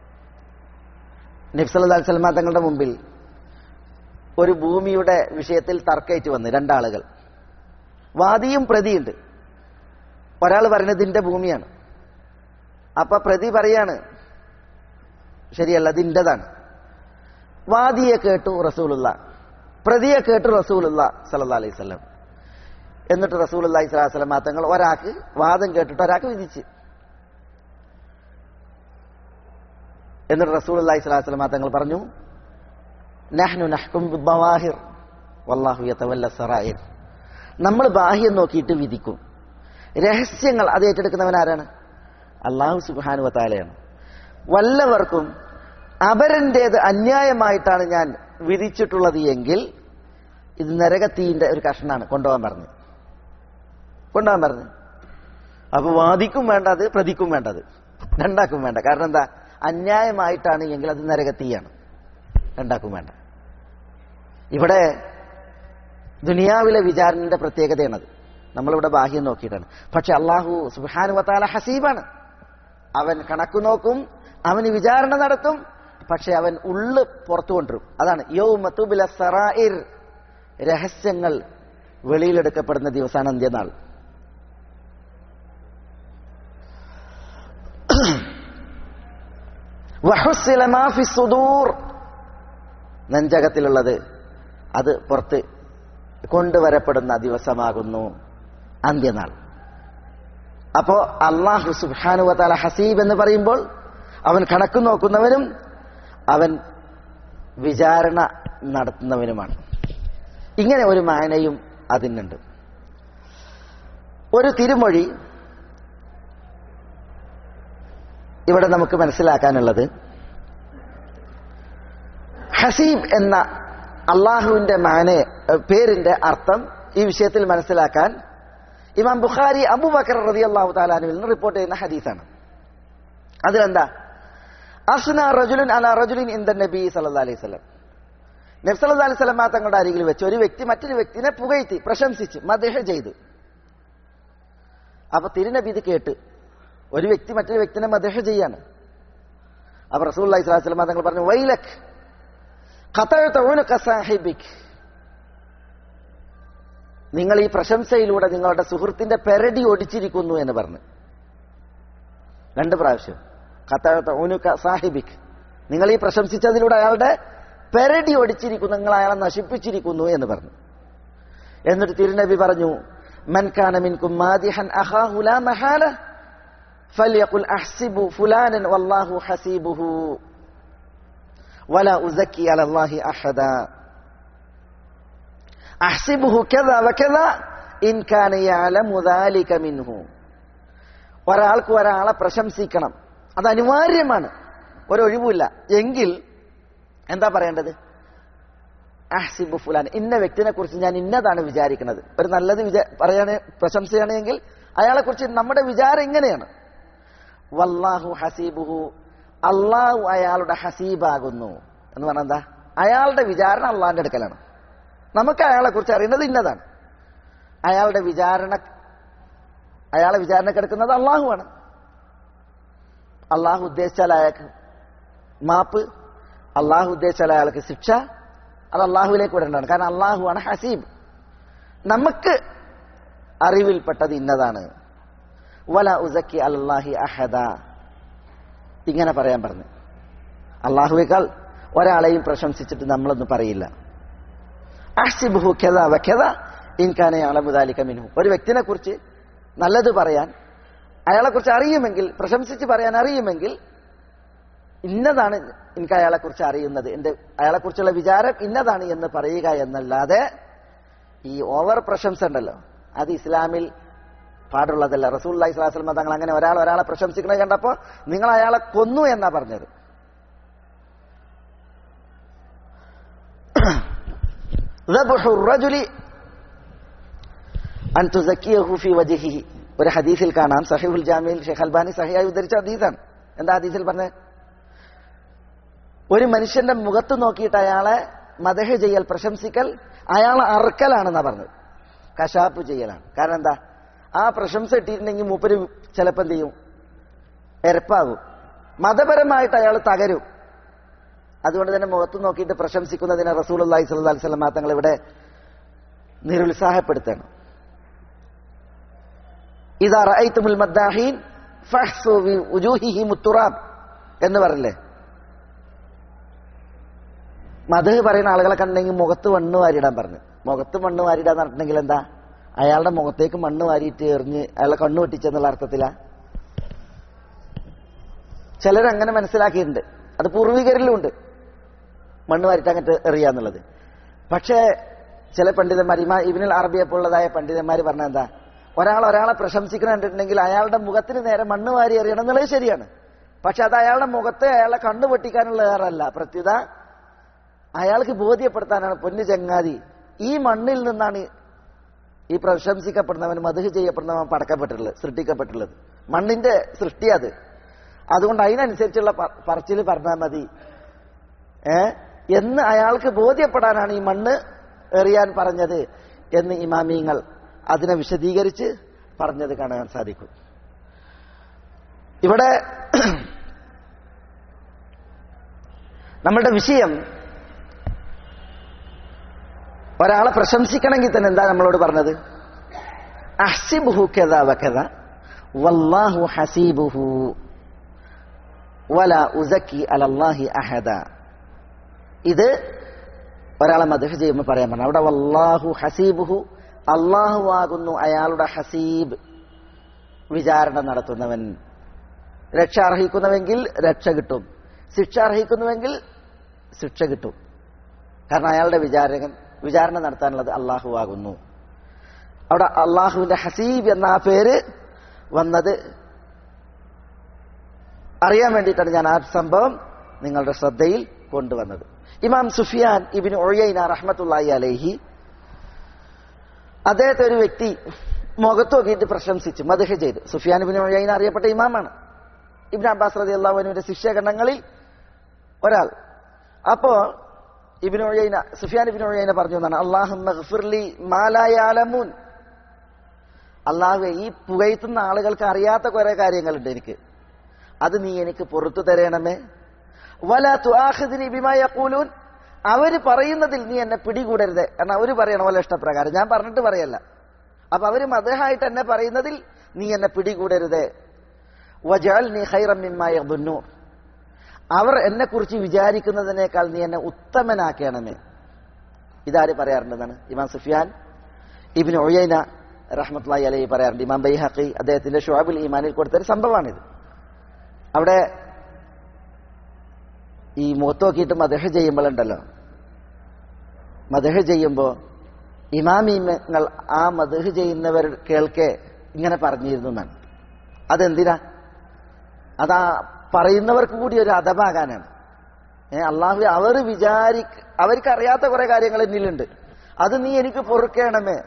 നബി സല്ലല്ലാഹു അലൈഹി വസല്ലം തങ്ങളുടെ മുമ്പിൽ ഒരു ഭൂമിയുടെ വിഷയത്തിൽ തർക്കമായിട്ട് വന്ന് രണ്ടാളുകൾ, വാദിയും പ്രതിയുണ്ട്. ഒരാൾ പറയുന്നത് ഇതിന്റെ ഭൂമിയാണ്, അപ്പൊ പ്രതി പറയാണ് ശരിയല്ല, ഇതിൻ്റെതാണ്. വാദിയെ കേട്ടു റസൂലുള്ള, പ്രതിയെ കേട്ടു റസൂലുള്ള സല്ലല്ലാഹു അലൈഹി വസല്ലം. എന്നിട്ട് റസൂലുള്ളാഹി സ്വല്ലല്ലാഹു അലൈഹി വസല്ലം തങ്ങൾ ഒരാൾക്ക് വാദം കേട്ടിട്ട് ഒരാൾക്ക് വിധിച്ച്. എന്നിട്ട് റസൂലുള്ളാഹി സ്വല്ലല്ലാഹു അലൈഹി വസല്ലം തങ്ങൾ പറഞ്ഞു, നഹ്നു നഹ്കും ബിദ്ദവാഹിർ വല്ലാഹു യതവല്ല സറായിർ. നമ്മൾ ബാഹ്യം നോക്കിയിട്ട് വിധിക്കും, രഹസ്യങ്ങൾ അത് ഏറ്റെടുക്കുന്നവൻ ആരാണ്? അല്ലാഹു സുബ്ഹാനഹു വ തആലയാണ്. വല്ലവർക്കും അപരന്റേത് അന്യായമായിട്ടാണ് ഞാൻ വിധിച്ചിട്ടുള്ളത് എങ്കിൽ ഇത് നരകത്തീന്റെ ഒരു കഷ്ണാണ്, കൊണ്ടുപോകാൻ പറഞ്ഞു. അപ്പൊ വാദിക്കും വേണ്ട അത്, പ്രതിക്കും വേണ്ടത്, രണ്ടാക്കും വേണ്ട. കാരണം എന്താ? അന്യായമായിട്ടാണ് എങ്കിൽ അത് നരകത്തീയാണ്, രണ്ടാക്കും വേണ്ട. ഇവിടെ ദുനിയാവിലെ വിചാരണയുടെ പ്രത്യേകതയാണത്. നമ്മളിവിടെ ബാഹ്യം നോക്കിയിട്ടാണ്. പക്ഷെ അല്ലാഹു സുബ്ഹാനഹു വ തആല ഹസീബാണ്. അവൻ കണക്ക് നോക്കും, അവന് വിചാരണ നടത്തും. പക്ഷെ അവൻ ഉള്ള് പുറത്തു കൊണ്ടുവരും. അതാണ് യൗമ തുബ്ല സറായിർ, രഹസ്യങ്ങൾ വെളിയിലെടുക്കപ്പെടുന്ന ദിവസമാണ് അന്ത്യനാൾ. വഹുസ്സില മാ ഫി സുദൂർ, നെഞ്ചകത്തിലുള്ളത് അത് പുറത്ത് കൊണ്ടുവരപ്പെടുന്ന ദിവസമാകുന്നു അന്ത്യനാൾ. അപ്പോ അല്ലാഹു സുബ്ഹാനഹു വ തആല ഹസീബ് എന്ന് പറയുമ്പോൾ അവൻ കണക്ക് നോക്കുന്നവനും അവൻ വിചാരണ നടത്തുന്നവനുമാണ്. ഇങ്ങനെ ഒരു മാനയും അതിനുണ്ട്. ഒരു തിരുമൊഴി ഇവിടെ നമുക്ക് മനസ്സിലാക്കാനുള്ളത്, ഹസീബ് എന്ന അള്ളാഹുവിന്റെ പേരിന്റെ അർത്ഥം ഈ വിഷയത്തിൽ മനസ്സിലാക്കാൻ ഇമാം ബുഖാരി അബൂബക്കർ റളിയല്ലാഹു തആല അൻഹുവിൽ നിന്ന് റിപ്പോർട്ട് ചെയ്യുന്ന ഹദീസാണ്. അതിലെന്താ, അസ്ന റജുലുൻ അലാ റജുലിൻ ഇൻദ നബി സല്ലല്ലാഹു അലൈഹി വസല്ലം, നബി സല്ലല്ലാഹു അലൈഹി വസല്ലം തങ്ങളുടെ അരികിൽ വെച്ച് ഒരു വ്യക്തി മറ്റൊരു വ്യക്തിനെ പുകഴ്ത്തി പ്രശംസിച്ച് മദ്ഹ് ചെയ്തു. അപ്പൊ തിരുനബി ഇത് കേട്ട്, ഒരു വ്യക്തി മറ്റൊരു വ്യക്തിനെ മദ്ഹ് ചെയ്യാണ്. അപ്പൊ റസൂലുള്ളാഹി സ്വല്ലല്ലാഹു അലൈഹി വസല്ലം തങ്ങൾ പറഞ്ഞു, വൈലക് ഖതഅത ഉനക സാഹിബിക്, നിങ്ങൾ ഈ പ്രശംസയിലൂടെ നിങ്ങളുടെ സുഹൃത്തിന്റെ പെരടി ഒടിച്ചിരിക്കുന്നു എന്ന് പറഞ്ഞു. 2 പ്രാവശ്യം ഖതഅത ഉനക സാഹിബിക്, നിങ്ങൾ ഈ പ്രശംസിച്ചതിലൂടെ അയാളുടെ പെരടി ഒടിച്ചിരിക്കുന്നു, നിങ്ങൾ അയാളെ നശിപ്പിച്ചിരിക്കുന്നു എന്ന് പറഞ്ഞു. എന്നിട്ട് തിരുനബി പറഞ്ഞു, മൻ കാന മിൻകും മാദിഹൻ അഖാഹു ലാ മഹാല ഫൽയഖുൽ അഹ്സിബു ഫുലാനൻ വല്ലാഹു ഹസീബുഹു വലാ ഉസക്കി അലല്ലാഹി അഹദാ അഹ്സിബുഹു കദാ വകദാ ഇൻ കാന യഅലമു ദാലിക മിൻഹു. ഒരാൾക്ക് ഒരാളെ പ്രശംസിക്കണം, അത് അനിവാര്യമാണ്, ഒരൊഴിവുമില്ല. എങ്കിൽ എന്താ പറയേണ്ടത്? അഹ്സിബു ഫുലാൻ, ഇന്ന വ്യക്തിനെ കുറിച്ച് ഞാൻ ഇന്നതാണ് വിചാരിക്കുന്നത്. ഒരു നല്ലത് പ്രശംസയാണെങ്കിൽ അയാളെ കുറിച്ച് നമ്മുടെ വിചാരം ഇങ്ങനെയാണ്. വല്ലാഹു ഹസീബുഹു, അള്ളാഹു അയാളുടെ ഹസീബാകുന്നു എന്ന് പറഞ്ഞാൽ എന്താ? അയാളുടെ വിചാരണ അള്ളാഹിന്റെ അടുക്കലാണ്. നമുക്ക് അയാളെ കുറിച്ച് അറിയുന്നത് ഇന്നതാണ്. അയാളെ വിചാരണക്കെടുക്കുന്നത് അള്ളാഹുവാണ്. അള്ളാഹു ഉദ്ദേശിച്ചാൽ അയാൾക്ക് മാപ്പ്, അള്ളാഹു ഉദ്ദേശിച്ചാൽ അയാൾക്ക് ശിക്ഷ, അത് അള്ളാഹുവിലേക്ക് വിടേണ്ടതാണ്. കാരണം അള്ളാഹുവാണ് ഹസീബ്. നമുക്ക് അറിവിൽപ്പെട്ടത് ഇന്നതാണ്. വല ഉസക്കി അലല്ലാഹി അഹദ, ഇങ്ങനെ പറയാൻ പറഞ്ഞു. അള്ളാഹുവേക്കാൾ ഒരാളെയും പ്രശംസിച്ചിട്ട് നമ്മളൊന്നും പറയില്ല. അഹ്സിബുഹു കദാ വകദാ ഇൻ കാന യഅലമു ദാലിക മിൻഹു, ഒരു വ്യക്തിനെ കുറിച്ച് നല്ലത് പറയാൻ അയാളെ കുറിച്ച് അറിയുമെങ്കിൽ, പ്രശംസിച്ച് പറയാൻ അറിയുമെങ്കിൽ, ഇന്നതാണ് എനിക്ക് അയാളെ കുറിച്ച് അറിയുന്നത്, അയാളെ കുറിച്ചുള്ള വിചാരം ഇന്നതാണ് എന്ന് പറയുക എന്നല്ലാതെ ഈ ഓവർ പ്രശംസ ഉണ്ടല്ലോ, അത് ഇസ്ലാമിൽ പാടുള്ളതല്ല. റസൂലുള്ളാഹി സ്വല്ലല്ലാഹു അലൈഹി വസല്ലം തങ്ങൾ അങ്ങനെ ഒരാളെ പ്രശംസിക്കുന്നത് കണ്ടപ്പോൾ നിങ്ങൾ അയാളെ കൊന്നു എന്നാ പറഞ്ഞത്. ഒരു ഹദീസിൽ കാണാം, സഹീഹുൽ ജാമിയിൽ ഷെയ്ഖ് അൽബാനി സഹിയായി ഉദ്ധരിച്ച ഹദീസാണ്. എന്താ ഹദീസിൽ പറഞ്ഞത്? ഒരു മനുഷ്യന്റെ മുഖത്ത് നോക്കിയിട്ട് അയാളെ മദഹ് ചെയ്യൽ, പ്രശംസിക്കൽ, അയാളെ അറുക്കലാണെന്നാ പറഞ്ഞത്. കശാപ്പ് ചെയ്യലാണ്. കാരണം എന്താ? ആ പ്രശംസ ഇട്ടിട്ടുണ്ടെങ്കിൽ മൂപ്പര് ചിലപ്പോൾ എന്ത് ചെയ്യും? എരപ്പാകും. മതപരമായിട്ട് അയാൾ തകരും. അതുകൊണ്ട് തന്നെ മുഖത്ത് നോക്കിയിട്ട് പ്രശംസിക്കുന്നതിനെ റസൂലുള്ളാഹി സ്വല്ലല്ലാഹു അലൈഹി വസല്ലം തങ്ങൾ ഇവിടെ നിരുത്സാഹപ്പെടുത്താണ്. ഇദാ റഅയ്തുമുൽ മദ്ദാഹീൻ ഫഹ്സു ബി വുജൂഹിഹിം തുറാബ് എന്ന് പറഞ്ഞില്ലേ? മദ്ഹ് പറയുന്ന ആളുകളെ കണ്ടെങ്കിൽ മുഖത്ത് മണ്ണ് വാരിടാൻ പറഞ്ഞു. മുഖത്ത് മണ്ണ് വാരിടാന്ന് പറഞ്ഞിട്ടുണ്ടെങ്കിൽ എന്താ? അയാളുടെ മുഖത്തേക്ക് മണ്ണ് വാരിയിട്ട് എറിഞ്ഞ് അയാളെ കണ്ണു വെട്ടിച്ചെന്നുള്ള അർത്ഥത്തിലാ. ചിലരങ്ങനെ മനസ്സിലാക്കിയിട്ടുണ്ട്. അത് പൂർവികരിലുണ്ട്, മണ്ണ് വാരിട്ട് അങ്ങോട്ട് എറിയാന്നുള്ളത്. പക്ഷേ ചില പണ്ഡിതന്മാർ, ഇബ്നുൽ അറബിയെ പോലുള്ളതായ പണ്ഡിതന്മാർ പറഞ്ഞ എന്താ? ഒരാളെ പ്രശംസിക്കണം കണ്ടിട്ടുണ്ടെങ്കിൽ അയാളുടെ മുഖത്തിന് നേരെ മണ്ണ് വാരി എറിയണം എന്നുള്ളത് ശരിയാണ്. പക്ഷെ അത് അയാളുടെ മുഖത്തെ അയാളെ കണ്ണു വെട്ടിക്കാനുള്ള ഏറല്ല. പ്രത്യുത അയാൾക്ക് ബോധ്യപ്പെടുത്താനാണ്, പൊന്നു ചങ്ങാതി, ഈ മണ്ണിൽ നിന്നാണ് ഈ പ്രശംസിക്കപ്പെടുന്നവൻ, മദ്ഹ് ചെയ്യപ്പെടുന്നവൻ പടക്കപ്പെട്ടിട്ടുള്ളത്, സൃഷ്ടിക്കപ്പെട്ടിട്ടുള്ളത്. മണ്ണിന്റെ സൃഷ്ടി അത്. അതുകൊണ്ട് അതിനനുസരിച്ചുള്ള പറച്ചിൽ പറഞ്ഞാൽ മതി എന്ന് അയാൾക്ക് ബോധ്യപ്പെടാനാണ് ഈ മണ്ണ് എറിയാൻ പറഞ്ഞത് എന്ന് ഇമാമിയങ്ങൾ അതിനെ വിശദീകരിച്ച് പറഞ്ഞത് കാണാൻ സാധിക്കും. ഇവിടെ നമ്മളുടെ വിഷയം ഒരാളെ പ്രശംസിക്കണമെങ്കിൽ തന്നെ എന്താ നമ്മളോട് പറഞ്ഞത്? അഹ്സിബുഹു കദാ വകദാ വല്ലാഹു ഹസീബുഹു വലാ ഉസക്കി അലല്ലാഹി അഹദ. ഇത് ഒരാളെ മദ്ഹ് ചെയ്യുമ്പോൾ പറയാൻ പറഞ്ഞു. അവിടെ വല്ലാഹു ഹസീബുഹു, അള്ളാഹു ആകുന്നു അയാളുടെ ഹസീബ്, വിചാരണ നടത്തുന്നവൻ. രക്ഷ അർഹിക്കുന്നുവെങ്കിൽ രക്ഷ കിട്ടും, ശിക്ഷ അർഹിക്കുന്നുവെങ്കിൽ ശിക്ഷ കിട്ടും. കാരണം അയാളുടെ വിചാരണ നടത്താനുള്ളത് അള്ളാഹു ആകുന്നു. അവിടെ അള്ളാഹുവിന്റെ ഹസീബ് എന്ന ആ പേര് വന്നത് അറിയാൻ വേണ്ടിയിട്ടാണ് ഞാൻ ആ സംഭവം നിങ്ങളുടെ ശ്രദ്ധയിൽ കൊണ്ടുവന്നത്. ഇമാം സുഫിയാൻ ഇബ്നു ഉയൈന റഹ്മത്തുള്ളാഹി അലൈഹി, അദ്ദേഹത്തെ ഒരു വ്യക്തി മുഖത്ത് നോക്കിയിട്ട് പ്രശംസിച്ചു, മദ്ഹ് ചെയ്തു. സുഫിയാൻ ഇബ്നു ഉയൈന അറിയപ്പെട്ട ഇമാമാണ്, ഇബ്നു അബ്ബാസ് റളിയല്ലാഹു അൻഹുവിന്റെ ശിഷ്യഗണങ്ങളിൽ ഒരാൾ. അപ്പോ സുഫിയാൻ ഇബ്നു ഉയൈന പറഞ്ഞു എന്നാണ്, അല്ലാഹുമ്മ ഗ്ഫിർലി മാ ലാ യഅലമൂൻ, അല്ലാഹുവേ ഈ പുകഴ്ത്തുന്ന ആളുകൾക്ക് അറിയാത്ത കുറെ കാര്യങ്ങളുണ്ട് എനിക്ക്, അത് നീ എനിക്ക് പുറത്തു തരണമേ. വലാ തുആഖിദ്നി ബിമാ യഖൂലൂൻ, അവര് പറയുന്നതിൽ നീ എന്നെ പിടികൂടരുത്. കാരണം അവര് പറയണ പോലെ ഇഷ്ടപ്രകാരം, ഞാൻ പറഞ്ഞിട്ട് പറയല്ല. അപ്പൊ അവര് മദ്ഹായിട്ട് എന്നെ പറയുന്നതിൽ നീ എന്നെ പിടികൂടരുത്. വജഅൽനി ഖൈറൻ മിമ്മാ യظുന്നൂൻ, അവർ എന്നെ കുറിച്ച് വിചാരിക്കുന്നതിനേക്കാൾ നീ എന്നെ ഉത്തമനാക്കണമേ. ഇതാര് പറയാറുണ്ടെന്നാണ്? ഇമാം സുഫിയാൻ ഇബ്നു ഉയൈന റഹ്മത്തുള്ളാഹി അലൈഹി പറയാറുണ്ട്. ഇമാം ബൈഹഖി അദ്ദേഹത്തിന്റെ ശുഅബുൽ ഈമാനിൽ കൊടുത്തൊരു സംഭവമാണിത്. അവിടെ ഈ മുഖത്ത് നോക്കിയിട്ട് മദ്ഹ് ചെയ്യുമ്പോഴുണ്ടല്ലോ, മദ്ഹ് ചെയ്യുമ്പോൾ ഇമാമിങ്ങൾ ആ മദ്ഹ് ചെയ്യുന്നവർ കേൾക്കെ ഇങ്ങനെ പറഞ്ഞിരുന്നു എന്നാണ്. അതെന്തിനാ? അതാ പറയുന്നവർക്ക് കൂടി ഒരു അദബാകാനാണ്. അള്ളാഹു അവർക്ക് അറിയാത്ത കുറെ കാര്യങ്ങൾ എന്നിലുണ്ട്, അത് നീ എനിക്ക് പൊറുക്കണമേ.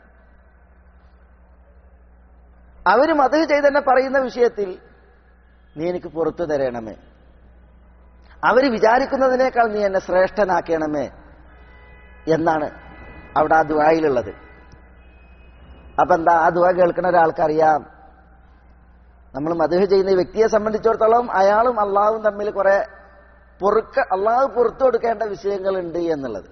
അവര് മദ്ഹ് ചെയ്തെന്നെ പറയുന്ന വിഷയത്തിൽ നീ എനിക്ക് പുറത്തു തരണമേ. അവര് വിചാരിക്കുന്നതിനേക്കാൾ നീ എന്നെ ശ്രേഷ്ഠനാക്കണമേ എന്നാണ് അവിടെ ആ ദുആയിലുള്ളത്. അപ്പൊ എന്താ, ആ ദുആ കേൾക്കുന്ന ഒരാൾക്കറിയാം, നമ്മൾ മദ്ഹ് ചെയ്യുന്ന വ്യക്തിയെ സംബന്ധിച്ചിടത്തോളം അയാളും അള്ളാഹും തമ്മിൽ കുറെ അള്ളാഹു പുറത്തു കൊടുക്കേണ്ട വിഷയങ്ങളുണ്ട് എന്നുള്ളത്.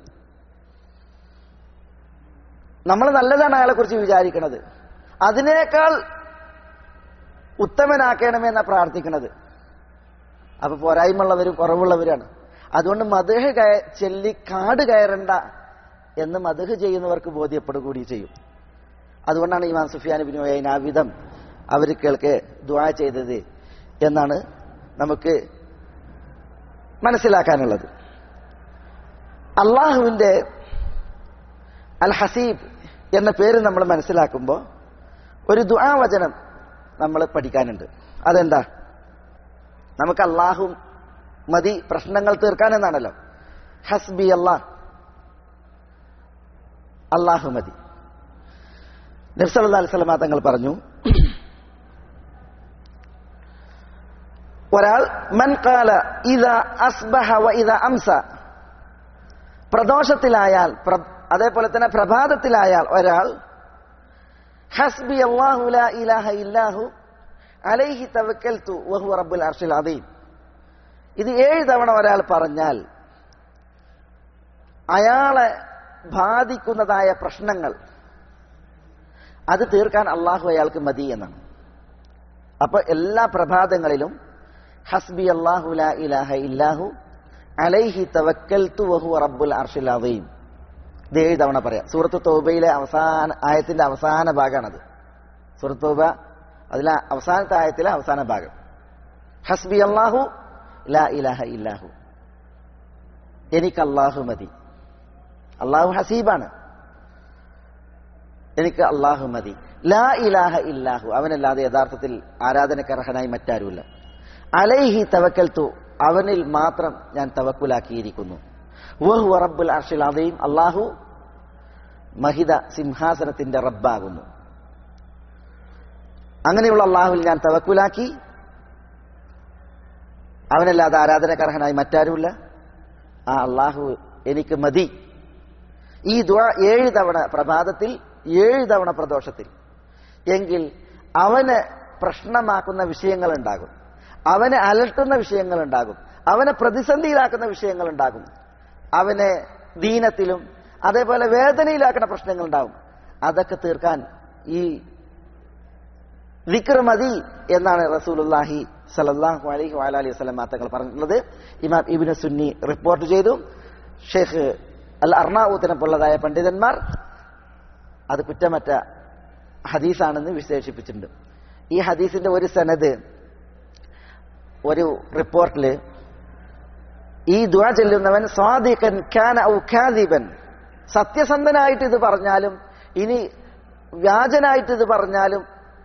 നമ്മൾ നല്ലതാണ് അയാളെ കുറിച്ച് വിചാരിക്കുന്നത്, അതിനേക്കാൾ ഉത്തമനാക്കണമെന്നാ പ്രാർത്ഥിക്കുന്നത്. അപ്പൊ പോരായ്മയുള്ളവരും കുറവുള്ളവരാണ്. അതുകൊണ്ട് മദ്ഹ് ചൊല്ലി കാട് കയറണ്ട എന്ന് മദ്ഹ് ചെയ്യുന്നവർക്ക് ബോധ്യപ്പെടുകൂടി ചെയ്യും. അതുകൊണ്ടാണ് ഇമാം സുഫിയാൻ ഇബ്നു ഉയൈന ആ വിധം അവർ കേൾക്കെ ദുആ ചെയ്തത് എന്നാണ് നമുക്ക് മനസ്സിലാക്കാനുള്ളത്. അള്ളാഹുവിന്റെ അൽ ഹസീബ് എന്ന പേര് നമ്മൾ മനസ്സിലാക്കുമ്പോൾ ഒരു ദുആ വചനം നമ്മൾ പഠിക്കാനുണ്ട്. അതെന്താ? നമുക്ക് അള്ളാഹു മതി പ്രശ്നങ്ങൾ തീർക്കാൻ എന്നാണല്ലോ. ഹസ്ബി അള്ളാഹു മതി. നബി സല്ലല്ലാഹു അലൈഹി വസല്ലം തങ്ങൾ പറഞ്ഞു, ഒരാൾ മൻ ഖാല ഇദാ അസ്ബഹ വ ഇദാ അംസ, പ്രദോഷത്തിലായാൽ അതേപോലെ തന്നെ പ്രഭാതത്തിലായാൽ ഒരാൾ ഹസ്ബി അല്ലാഹു ലാ ഇലാഹ ഇല്ലാഹു അലൈഹി തവക്കൽതു വഹുവ റബ്ബുൽ അർശിൽ അദീം, ഇത് 7 തവണ ഒരാൾ പറഞ്ഞാൽ അയാളെ ബാധിക്കുന്നതായ പ്രശ്നങ്ങൾ അത് തീർക്കാൻ അള്ളാഹു അയാൾക്ക് മതി എന്നാണ്. അപ്പൊ എല്ലാ പ്രഭാതങ്ങളിലും ഹസ്ബി അല്ലാഹു ലാ ഇലാഹ ഇല്ലാഹു അലൈഹി തവക്കൽതു വഹുവ റബ്ബുൽ അർശിൽ അദീം, ഇത് 7 തവണ പറയാം. സൂറത്ത് തൗബയിലെ ആയത്തിന്റെ അവസാന ഭാഗമാണത്. സൂറത്ത് തൗബ അതിലെ അവസാനത്തെ ആയത്തിലെ അവസാന ഭാഗം. ഹസ്ബി അല്ലാഹു ലാ ഇലാഹ ഇല്ലാഹു, എനിക്ക് അള്ളാഹു മതി. അള്ളാഹു ഹസീബാണ്, എനിക്ക് അള്ളാഹു മതി. ലാ ഇലാഹ ഇല്ലാഹു, അവനല്ലാതെ യഥാർത്ഥത്തിൽ ആരാധനക്കർഹനായി മറ്റാരുമില്ല. അലൈഹി തവക്കൽതു, അവനിൽ മാത്രം ഞാൻ തവക്കുലാക്കിയിരിക്കുന്നു. വഹുവ റബ്ബുൽ അർശിൽ അദീം, അള്ളാഹു മഹിത സിംഹാസനത്തിന്റെ റബ്ബാകുന്നു. അങ്ങനെയുള്ള അള്ളാഹുവിൽ ഞാൻ തവക്കുലാക്കി, അവനല്ലാതെ ആരാധനക്കർഹനായി മറ്റാരുമില്ല, ആ അള്ളാഹു എനിക്ക് മതി. ഈ ദുആ 7 തവണ പ്രഭാതത്തിൽ, 7 തവണ പ്രദോഷത്തിൽ, എങ്കിൽ അവന് പ്രശ്നമാക്കുന്ന വിഷയങ്ങളുണ്ടാകും, അവനെ അലട്ടുന്ന വിഷയങ്ങളുണ്ടാകും, അവനെ പ്രതിസന്ധിയിലാക്കുന്ന വിഷയങ്ങളുണ്ടാകും, അവനെ ദീനത്തിലും അതേപോലെ വേദനയിലാക്കുന്ന പ്രശ്നങ്ങൾ ഉണ്ടാവും. അതൊക്കെ തീർക്കാൻ ഈ ദിക്ർ മതി എന്നാണ് റസൂലുള്ളാഹി സ്വല്ലല്ലാഹു അലൈഹി വഅലിഹി വസല്ലം തങ്ങൾ പറഞ്ഞിട്ടുള്ളത്. ഇമാം ഇബ്നു സുന്നി റിപ്പോർട്ട് ചെയ്തു. ഷെയ്ഖ് അൽ അർണാഊത്തിനെ പോലുള്ളതായ പണ്ഡിതന്മാർ അത് കുറ്റമറ്റ ഹദീസാണെന്ന് വിശേഷിപ്പിച്ചിട്ടുണ്ട്. ഈ ഹദീസിന്റെ ഒരു സനദ്, ഒരു റിപ്പോർട്ടില് ഈ ദുആ ചൊല്ലുന്നവൻ സ്വാദിഖൻ കാന ഔ കാദിബൻ, സത്യസന്ധനായിട്ട് ഇത് പറഞ്ഞാലും ഇനി വ്യാജനായിട്ട് ഇത് പറഞ്ഞാലും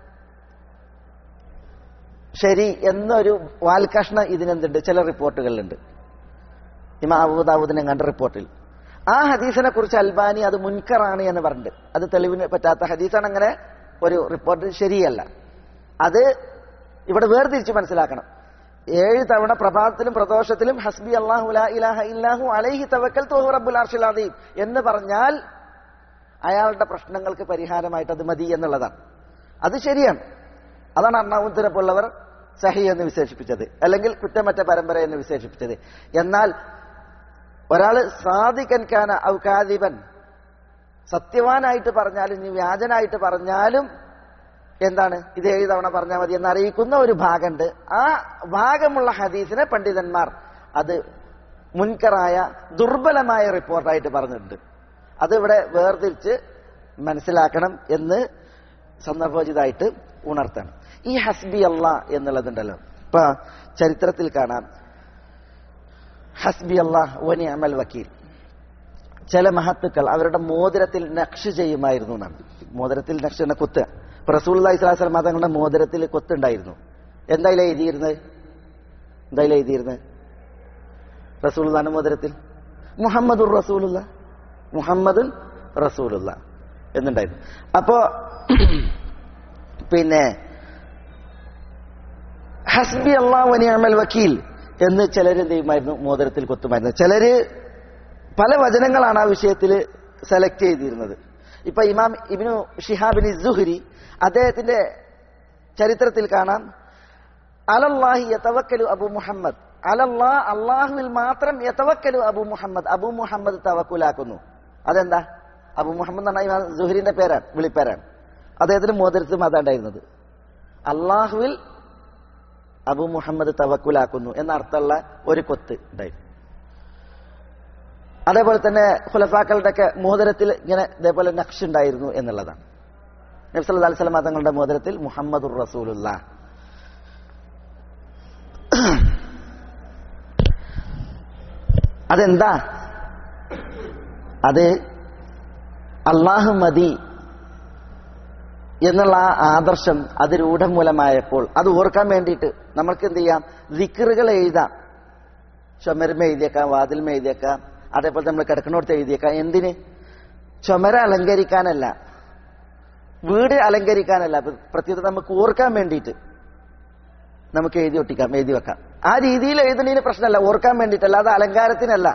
ശരി എന്നൊരു വാൽകഷ്ണം ഇതിനെന്തുണ്ട്, ചില റിപ്പോർട്ടുകളിലുണ്ട്. ഇമാം അബൂ ദാവൂദിനെ കണ്ട റിപ്പോർട്ടിൽ ആ ഹദീസിനെ കുറിച്ച് അൽബാനി അത് മുൻകറാണ് എന്ന് പറഞ്ഞിട്ട്, അത് തെളിവിന് പറ്റാത്ത ഹദീസാണ്, അങ്ങനെ ഒരു റിപ്പോർട്ട് ശരിയല്ല. അത് ഇവിടെ വേർതിരിച്ച് മനസ്സിലാക്കണം. 7 തവണ പ്രഭാതത്തിലും പ്രദോഷത്തിലും ഹസ്ബി അല്ലാഹു ലാ ഇലാഹ ഇല്ലാഹു അലൈഹി തവക്കൽതു വഹുവ റബ്ബുൽ അർശിൽ അദീം എന്ന് പറഞ്ഞാൽ അയാളുടെ പ്രശ്നങ്ങൾക്ക് പരിഹാരമായിട്ട് അത് മതി എന്നുള്ളതാണ്. അത് ശരിയാണ്. അതാണ് അർണാഊത്തിനെ പോലുള്ളവർ സഹി എന്ന് വിശേഷിപ്പിച്ചത്, അല്ലെങ്കിൽ കുറ്റമറ്റ പരമ്പര എന്ന് വിശേഷിപ്പിച്ചത്. എന്നാൽ ഒരാൾ സാദിഖൻ കാന ഔ കാദിബൻ, സത്യവാനായിട്ട് പറഞ്ഞാലും ഇനി വ്യാജനായിട്ട് പറഞ്ഞാലും എന്താണ്, ഇത് 7 തവണ പറഞ്ഞാൽ മതി എന്നറിയിക്കുന്ന ഒരു ഭാഗമുണ്ട്. ആ ഭാഗമുള്ള ഹദീസിനെ പണ്ഡിതന്മാർ അത് മുൻകറായ ദുർബലമായ റിപ്പോർട്ടായിട്ട് പറഞ്ഞിട്ടുണ്ട്. അതിവിടെ വേർതിരിച്ച് മനസ്സിലാക്കണം എന്ന് സന്ദർഭോചിതമായിട്ട് ഉണർത്തണം. ഈ ഹസ്ബി അല്ലാ എന്നുള്ളതുണ്ടല്ലോ, ഇപ്പൊ ചരിത്രത്തിൽ കാണാം, ഹസ്ബി അല്ലാഹ് വ നിഅമൽ വക്കീൽ. ചില മഹത്തുക്കൾ അവരുടെ മോതിരത്തിൽ നഖ്ഷ് ചെയ്യുമായിരുന്നു എന്നാണ്. മോതിരത്തിൽ നഖ്ഷ് എന്ന കുത്ത്. ഇപ്പൊ റസൂലുള്ളാഹി സ്വല്ലല്ലാഹു അലൈഹി വസല്ലം തങ്ങളുടെ മോതിരത്തിൽ കൊത്തുണ്ടായിരുന്നു. എന്തായാലും എഴുതിയിരുന്നത്, റസൂലുള്ളാഹിന്റെ മോതിരത്തിൽ മുഹമ്മദുർ റസൂലുള്ള, മുഹമ്മദുൻ റസൂലുള്ള എന്നുണ്ടായിരുന്നു. അപ്പോ പിന്നെ ഹസ്ബി അല്ലാഹു വ നിഅമൽ വക്കീൽ എന്ന് ചിലര് എന്ത് ചെയ്യുമായിരുന്നു, മോതിരത്തിൽ കൊത്തുമായിരുന്നു. ചിലര് പല വചനങ്ങളാണ് ആ വിഷയത്തിൽ സെലക്ട് ചെയ്തിരുന്നത്. ഇപ്പൊ ഇമാം ഇബ്നു ഷിഹാബിൻ സുഹ്രി അദ്ദേഹത്തിന്റെ ചരിത്രത്തിൽ കാണാം, അലല്ലാഹി യതവക്കലു അബു മുഹമ്മദ്, അലല്ലാഹ് അല്ലാഹുവിൽ മാത്രം യതവക്കലു അബു മുഹമ്മദ്, അബു മുഹമ്മദ് തവക്കുലാക്കുന്നു. അതെന്താ, അബു മുഹമ്മദ് എന്ന ഇമാം സുഹ്രിന്റെ പേരാണ്, വിളിപ്പേരാണ്. അദ്ദേഹത്തിന് മോതിരത്തും അതാണ്ടായിരുന്നത്, അള്ളാഹുവിൽ അബു മുഹമ്മദ് തവക്കുലാക്കുന്നു എന്നർത്ഥമുള്ള ഒരു കൊത്ത് ഉണ്ടായിരുന്നു. അതേപോലെ തന്നെ ഖുലഫാക്കളുടെ ഒക്കെ മോതിരത്തിൽ ഇങ്ങനെ ഇതേപോലെ നഖ്ഷ് ഉണ്ടായിരുന്നു എന്നുള്ളതാണ്. നബി സല്ലല്ലാഹു അലൈഹി വസല്ലം തങ്ങളുടെ മോതിരത്തിൽ മുഹമ്മദുർ റസൂലുള്ളാഹ്. അതെന്താ, അത് അല്ലാഹു മതി എന്നുള്ള ആ ആദർശം അത് രൂഢമൂലമായപ്പോൾ അത് ഓർക്കാൻ വേണ്ടിയിട്ട് നമ്മൾക്ക് എന്ത് ചെയ്യാം, ദിക്റുകൾ എഴുതാം. ചുമരുമ എഴുതിയേക്കാം, വാതിൽമ എഴുതിയേക്കാം, അതേപോലെ നമ്മൾ കിടക്കണോടത്ത് എഴുതിയേക്കാം. എന്തിന്? ചുമര അലങ്കരിക്കാനല്ല, വീട് അലങ്കരിക്കാനല്ല, പ്രത്യേകത നമുക്ക് ഓർക്കാൻ വേണ്ടിയിട്ട് നമുക്ക് എഴുതി ഒട്ടിക്കാം, എഴുതി വെക്കാം. ആ രീതിയിൽ എഴുതുന്നതിന് പ്രശ്നമല്ല, ഓർക്കാൻ വേണ്ടിയിട്ടല്ല, അത് അലങ്കാരത്തിനല്ല.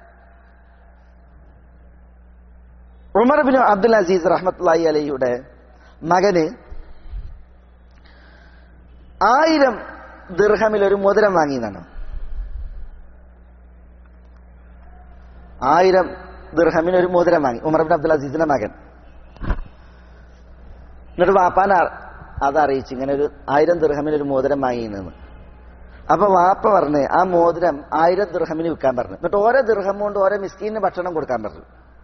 ഉമർ ബിൻ അബ്ദുൽ അസീസ് റഹ്മത്തുള്ളാഹി അലൈഹിയുടെ മകന് 1000 ദിർഹമിൽ ഒരു മോതിരം വാങ്ങിയതാണ്. 1000 ദിർഹമിന് ഒരു മോതിരം വാങ്ങി ഉമർ ബിൻ അബ്ദുൽ അസീസിന്റെ മകൻ. എന്നിട്ട് വാപ്പാൻ അതറിയിച്ചു, ഇങ്ങനെ ഒരു 1000 ദിർഹമിന് ഒരു മോതിരം വാങ്ങിയെന്ന്. അപ്പൊ വാപ്പ പറഞ്ഞ് ആ മോതിരം 1000 ദിർഹമിന് വിൽക്കാൻ പറഞ്ഞു. എന്നിട്ട് ഓരോ ദിർഹം കൊണ്ട് ഓരോ മിസ്കീന് ഭക്ഷണം കൊടുക്കാൻ പറഞ്ഞു,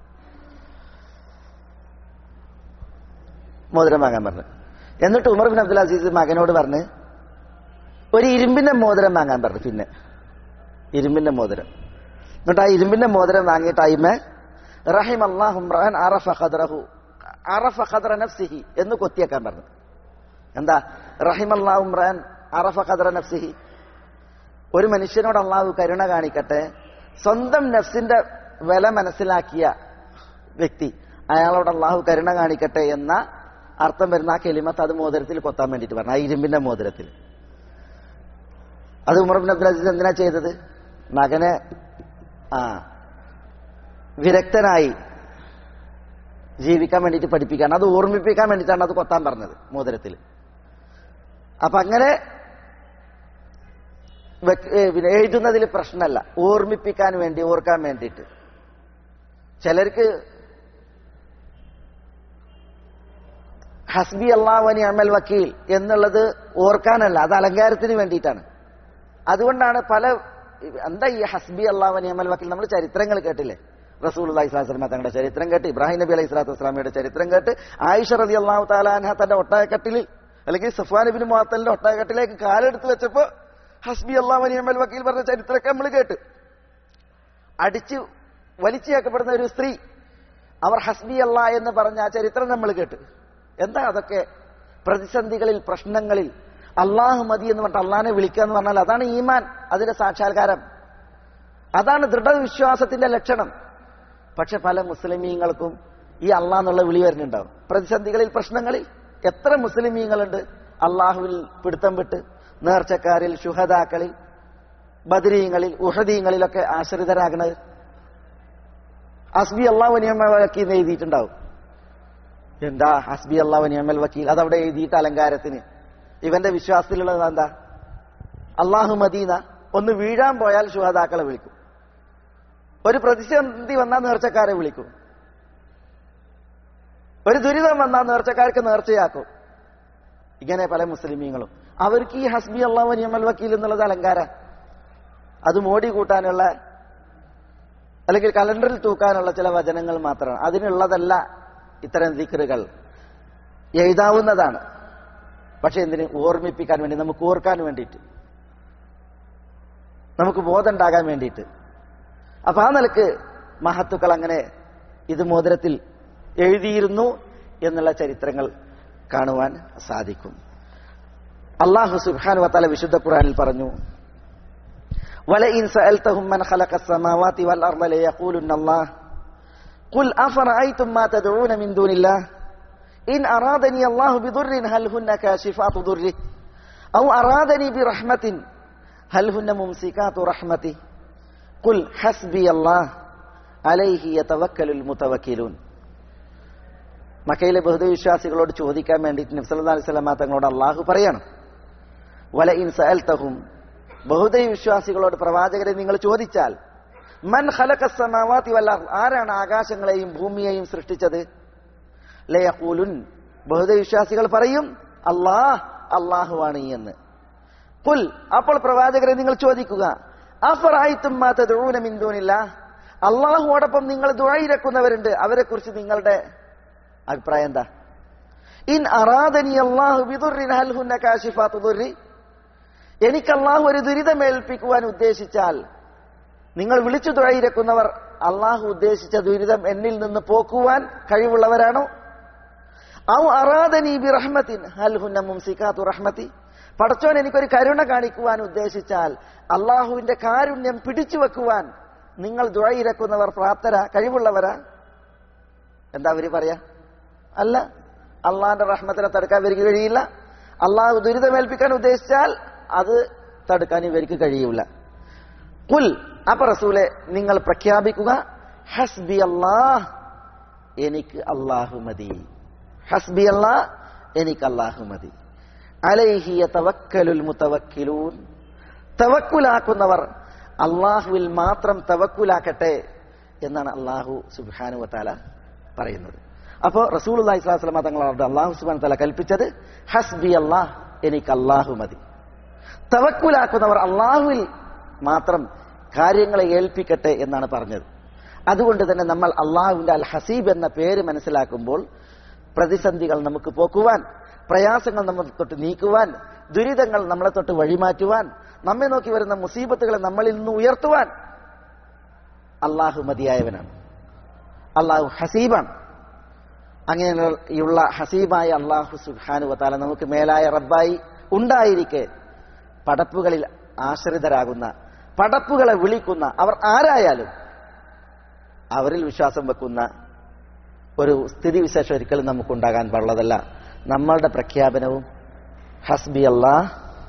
മോതിരം വാങ്ങാൻ പറഞ്ഞു. എന്നിട്ട് ഉമർ ബിൻ അബ്ദുൽ അസീസ് മകനോട് പറഞ്ഞ് ഒരു ഇരുമ്പിന്റെ മോതിരം വാങ്ങാൻ പറഞ്ഞു. പിന്നെ ഇരുമ്പിന്റെ മോതിരം. എന്നിട്ട് ആ ഇരുമ്പിന്റെ മോതിരം വാങ്ങിയിട്ട് അയിമേ റഹിമല്ലാഹു ഇംറഅൻ അറഫ ഖദ്റ നഫ്സിഹി എന്ന് കൊത്തിയേക്കാൻ പറഞ്ഞു. എന്താ റഹിമല്ലാഹു ഇംറഅൻ അറഫ ഖദ്റ നഫ്സിഹി? ഒരു മനുഷ്യനോട് അള്ളാഹു കരുണ കാണിക്കട്ടെ, സ്വന്തം നഫ്സിന്റെ വില മനസ്സിലാക്കിയ വ്യക്തി, അയാളോട് അള്ളാഹു കരുണ കാണിക്കട്ടെ എന്ന അർത്ഥം വരുന്ന ആ കെലിമത്ത് അത് മോതിരത്തിൽ കൊത്താൻ വേണ്ടിയിട്ട് പറഞ്ഞു, ആ ഇരുമ്പിന്റെ മോതിരത്തിൽ. അത് ഉമർ ബിൻ അബ്ദുൽ അസീസ് എന്തിനാ ചെയ്തത്? മകനെ വിരക്തനായി ജീവിക്കാൻ വേണ്ടിയിട്ട് പഠിപ്പിക്കാണ്, അത് ഓർമ്മിപ്പിക്കാൻ വേണ്ടിയിട്ടാണ് അത് കൊത്താൻ പറഞ്ഞത് മോതിരത്തിൽ. അപ്പൊ അങ്ങനെ എഴുതുന്നതിൽ പ്രശ്നമല്ല, ഓർമ്മിപ്പിക്കാൻ വേണ്ടി, ഓർക്കാൻ വേണ്ടിയിട്ട്. ചിലർക്ക് ഹസ്ബി അല്ലാഹു വ നിഅമൽ വക്കീൽ എന്നുള്ളത് ഓർക്കാനല്ല, അത് അലങ്കാരത്തിന് വേണ്ടിയിട്ടാണ്. അതുകൊണ്ടാണ് എന്താ ഈ ഹസ്ബി അല്ലാഹു വ നിഅമൽ വക്കീൽ? നമ്മൾ ചരിത്രങ്ങൾ കേട്ടില്ലേ? റസൂലുള്ളാഹി സ്വല്ലല്ലാഹു അലൈഹി വസല്ലം തങ്ങളുടെ ചരിത്രം കേട്ട്, ഇബ്രാഹിം നബി അലൈഹി സ്വലാത്തു വസ്സലാമയുടെ ചരിത്രം കേട്ട്, ആയിഷ റളിയല്ലാഹു തആല അൻഹ തന്റെ ഒട്ടകക്കട്ടിലിൽ അല്ലെങ്കിൽ സഫ്വാൻ ഇബ്നു മുഅത്തലിന്റെ ഒട്ടകക്കട്ടിലേക്ക് കാലെടുത്ത് വെച്ചപ്പോ ഹസ്ബി അല്ലാഹു വ നിഅമൽ വക്കീൽ പറഞ്ഞ ചരിത്രമൊക്കെ നമ്മൾ കേട്ട്. അടിച്ച് വലിച്ചേക്കപ്പെടുന്ന ഒരു സ്ത്രീ, അവർ ഹസ്ബി അല്ലാ എന്ന് പറഞ്ഞ ആ ചരിത്രം നമ്മൾ കേട്ട്. എന്താ അതൊക്കെ? പ്രതിസന്ധികളിൽ, പ്രശ്നങ്ങളിൽ അള്ളാഹു മതി എന്ന് പറഞ്ഞിട്ട് അള്ളാഹിനെ വിളിക്കുക എന്ന് പറഞ്ഞാൽ അതാണ് ഈമാൻ, അതിന്റെ സാക്ഷാത്കാരം, അതാണ് ദൃഢവിശ്വാസത്തിന്റെ ലക്ഷണം. പക്ഷെ പല മുസ്ലിമീങ്ങൾക്കും ഈ അള്ളാഹ് എന്നുള്ള വിളി വരുന്നുണ്ടാവും. പ്രതിസന്ധികളിൽ, പ്രശ്നങ്ങളിൽ എത്ര മുസ്ലിമീങ്ങളുണ്ട് അള്ളാഹുവിൽ പിടുത്തം വിട്ട് നേർച്ചക്കാരിൽ, ശുഹദാക്കളിൽ, ബദരീങ്ങളിൽ, ഉഹദീങ്ങളിലൊക്കെ ആശ്രിതരാകുന്നത്. ഹസ്ബി അല്ലാഹു വ നിഅമൽ വക്കീൽ എന്ന് എഴുതിയിട്ടുണ്ടാവും. എന്താ ഹസ്ബി അല്ലാഹു വ നിഅമൽ വക്കീൽ? അതവിടെ എഴുതിയിട്ട് അലങ്കാരത്തിന്. ഇവന്റെ വിശ്വാസത്തിലുള്ളത് എന്താ? അള്ളാഹു മദീന. ഒന്ന് വീഴാൻ പോയാൽ ശുഹദാക്കളെ വിളിക്കും, ഒരു പ്രതിസന്ധി വന്നാൽ നേർച്ചക്കാരെ വിളിക്കും, ഒരു ദുരിതം വന്നാൽ നേർച്ചക്കാർക്ക് നേർച്ചയാക്കും. ഇങ്ങനെ പല മുസ്ലിമീങ്ങളും അവർക്ക് ഈ ഹസ്ബി അല്ലാഹു വ നിഅമൽ വക്കീൽ എന്നുള്ളത് അലങ്കാര, അത് മോടി കൂട്ടാനുള്ള അല്ലെങ്കിൽ കലണ്ടറിൽ തൂക്കാനുള്ള ചില വചനങ്ങൾ മാത്രമാണ്. അതിനുള്ളതല്ല ഇത്തരം ദിക്റുകൾ. എഴുതാവുന്നതാണ്, പക്ഷെ എന്തിന്? ഓർമ്മിപ്പിക്കാൻ വേണ്ടി, നമുക്ക് ഓർക്കാൻ വേണ്ടിയിട്ട്, നമുക്ക് ബോധം ഉണ്ടാകാൻ വേണ്ടിയിട്ട്. അപ്പൊ ആ നിലക്ക് മഹത്തുക്കൾ അങ്ങനെ ഇത് മോതിരത്തിൽ എഴുതിയിരുന്നു എന്നുള്ള ചരിത്രങ്ങൾ കാണുവാൻ സാധിക്കും. അല്ലാഹു സുബ്ഹാനഹു വ തആല വിശുദ്ധ ഖുർആനിൽ പറഞ്ഞു, വലഇൻ സഅൽതഹും മൻ ഖലഖസ് സമാവാതി വൽ അർള ലയഖൂലുന്ന അല്ലാഹ് ഖുൽ അഫറഅയ്തും മാ തദ്ഊന മിൻ ദൂനില്ലാഹ് ഇൻ അറാദനി അല്ലാഹു ബിദുർരിൻ ഹൽ ഹുന്ന കാശിഫാതു ദുർരി ഔ അറാദനി ബിറഹ്മത്തിൻ ഹൽ ഹുന്ന മുംസികാതു റഹ്മതി ഖുൽ ഹസ്ബിയല്ലാഹ് അലൈഹി യതവക്കലുൽ മുതവക്കിലൂൻ. മക്കയിലെ ബഹുദൈവവിശ്വാസികളോട് ചോദിക്കാൻ വേണ്ടിയിട്ട് നബി സല്ലല്ലാഹു അലൈഹി വസല്ലം തങ്ങളോട് അല്ലാഹു പറയാണ്, വലഇൻ സഅൽതഹും, ബഹുദൈവവിശ്വാസികളോട് പ്രവാചകരെ നിങ്ങൾ ചോദിച്ചാൽ, മൻ ഖലഖസ് സമാവാതി വൽ അർള്, ആരാണ് ആകാശങ്ങളെയും ഭൂമിയെയും സൃഷ്ടിച്ചത്? ലയഖൂലുൻ, ബഹുദൈവവിശ്വാസികൾ പറയും അല്ലാഹ്, അല്ലാഹുവാണ് എന്ന്. ഖുൽ, അപ്പോൾ പ്രവാചകരെ നിങ്ങൾ ചോദിക്കുക, അഫറഅയ്തും മാ തദ്ഊന മിൻ ദൂനില്ലാഹ്, അല്ലാഹുവോടൊപ്പം നിങ്ങൾ ദുആ ഇരക്കുന്നവരുണ്ട്, അവരെ കുറിച്ച് നിങ്ങളുടെ അഭിപ്രായം എന്താ? ഇൻ അറാദനി അല്ലാഹു ബിദുർരിൻ ഹൽ ഹുന്ന കാശിഫാതു ദുർരി, എനിക്ക് അല്ലാഹു ഒരു ദുരിതമേൽപ്പിക്കുവാൻ ഉദ്ദേശിച്ചാൽ നിങ്ങൾ വിളിച്ചു ദുആ ഇരക്കുന്നവർ അല്ലാഹു ഉദ്ദേശിച്ച ദുരിതം എന്നിൽ നിന്ന് പോക്കുവാൻ കഴിവുള്ളവരാണോ? ഔ അറാദനി ബിറഹ്മത്തിൻ ഹൽ ഹുന്ന മുംസികാതു റഹ്മതി, പടച്ചോൻ എനിക്കൊരു കരുണ കാണിക്കുവാൻ ഉദ്ദേശിച്ചാൽ അല്ലാഹുവിന്റെ കാരുണ്യം പിടിച്ചു വെക്കുവാൻ നിങ്ങൾ ദുആ ഇരക്കുന്നവർ പ്രാപ്തരാ, കഴിവുള്ളവരാ? എന്താ അവര് പറയാ? അല്ല, അള്ളാഹിന്റെ റഹ്മത്തിനെ തടുക്കാൻ ഇവർക്ക് കഴിയില്ല. അള്ളാഹു ദുരിതമേൽപ്പിക്കാൻ ഉദ്ദേശിച്ചാൽ അത് തടുക്കാൻ ഇവർക്ക് കഴിയൂല. ഖുൽ, അപ്പൊ റസൂലെ നിങ്ങൾ പ്രഖ്യാപിക്കുക, ഹസ്ബി അല്ലാഹ്, എനിക്ക് അല്ലാഹു മതി. ഹസ്ബി അല്ലാഹ്, എനിക്ക് അല്ലാഹു മതി. അലൈഹി യതവക്കലുൽ മുതവക്കിലൂൻ, തവക്കുലാക്കുന്നവർ അള്ളാഹുവിൽ മാത്രം തവക്കുലാക്കട്ടെ എന്നാണ് അള്ളാഹു സുബ്ഹാനഹു വ തആല പറയുന്നത്. അപ്പോൾ റസൂലുള്ളാഹി സ്വല്ലല്ലാഹു അലൈഹി വസല്ലം തങ്ങളോട് അള്ളാഹു സുബ്ഹാനഹു വ തആല കൽപ്പിച്ചത് ഹസ്ബി അല്ലാഹ്, എനിക്ക് അള്ളാഹു മതി. തവക്കുലാക്കുന്നവർ അള്ളാഹുവിൽ മാത്രം കാര്യങ്ങളെ ഏൽപ്പിക്കട്ടെ എന്നാണ് പറഞ്ഞത്. അതുകൊണ്ട് തന്നെ നമ്മൾ അള്ളാഹുവിന്റെ അൽ ഹസീബ് എന്ന പേര് മനസ്സിലാക്കുമ്പോൾ പ്രതിസന്ധികൾ നമുക്ക് പോക്കുവാൻ, പ്രയാസങ്ങൾ നമ്മൾ തൊട്ട് നീക്കുവാൻ, ദുരിതങ്ങൾ നമ്മളെ തൊട്ട് വഴിമാറ്റുവാൻ, നമ്മെ നോക്കി വരുന്ന മുസീബത്തുകളെ നമ്മളിൽ നിന്ന് ഉയർത്തുവാൻ അള്ളാഹു മതിയായവനാണ്. അള്ളാഹു ഹസീബാണ്. അങ്ങനെയുള്ള ഹസീബായ അള്ളാഹു സുബ്ഹാനഹു വ തആല നമുക്ക് മേലായ റബ്ബായി ഉണ്ടായിരിക്കെ പടപ്പുകളിൽ ആശ്രിതരാകുന്ന, പടപ്പുകളെ വിളിക്കുന്ന, അവർ ആരായാലും അവരിൽ വിശ്വാസം വെക്കുന്ന ഒരു സ്ഥിതിവിശേഷം ഒരിക്കലും നമുക്കുണ്ടാകാൻ പാടുള്ളതല്ല. നമ്മളുടെ പ്രഖ്യാപനവും ഹസ്ബി അല്ലാഹ്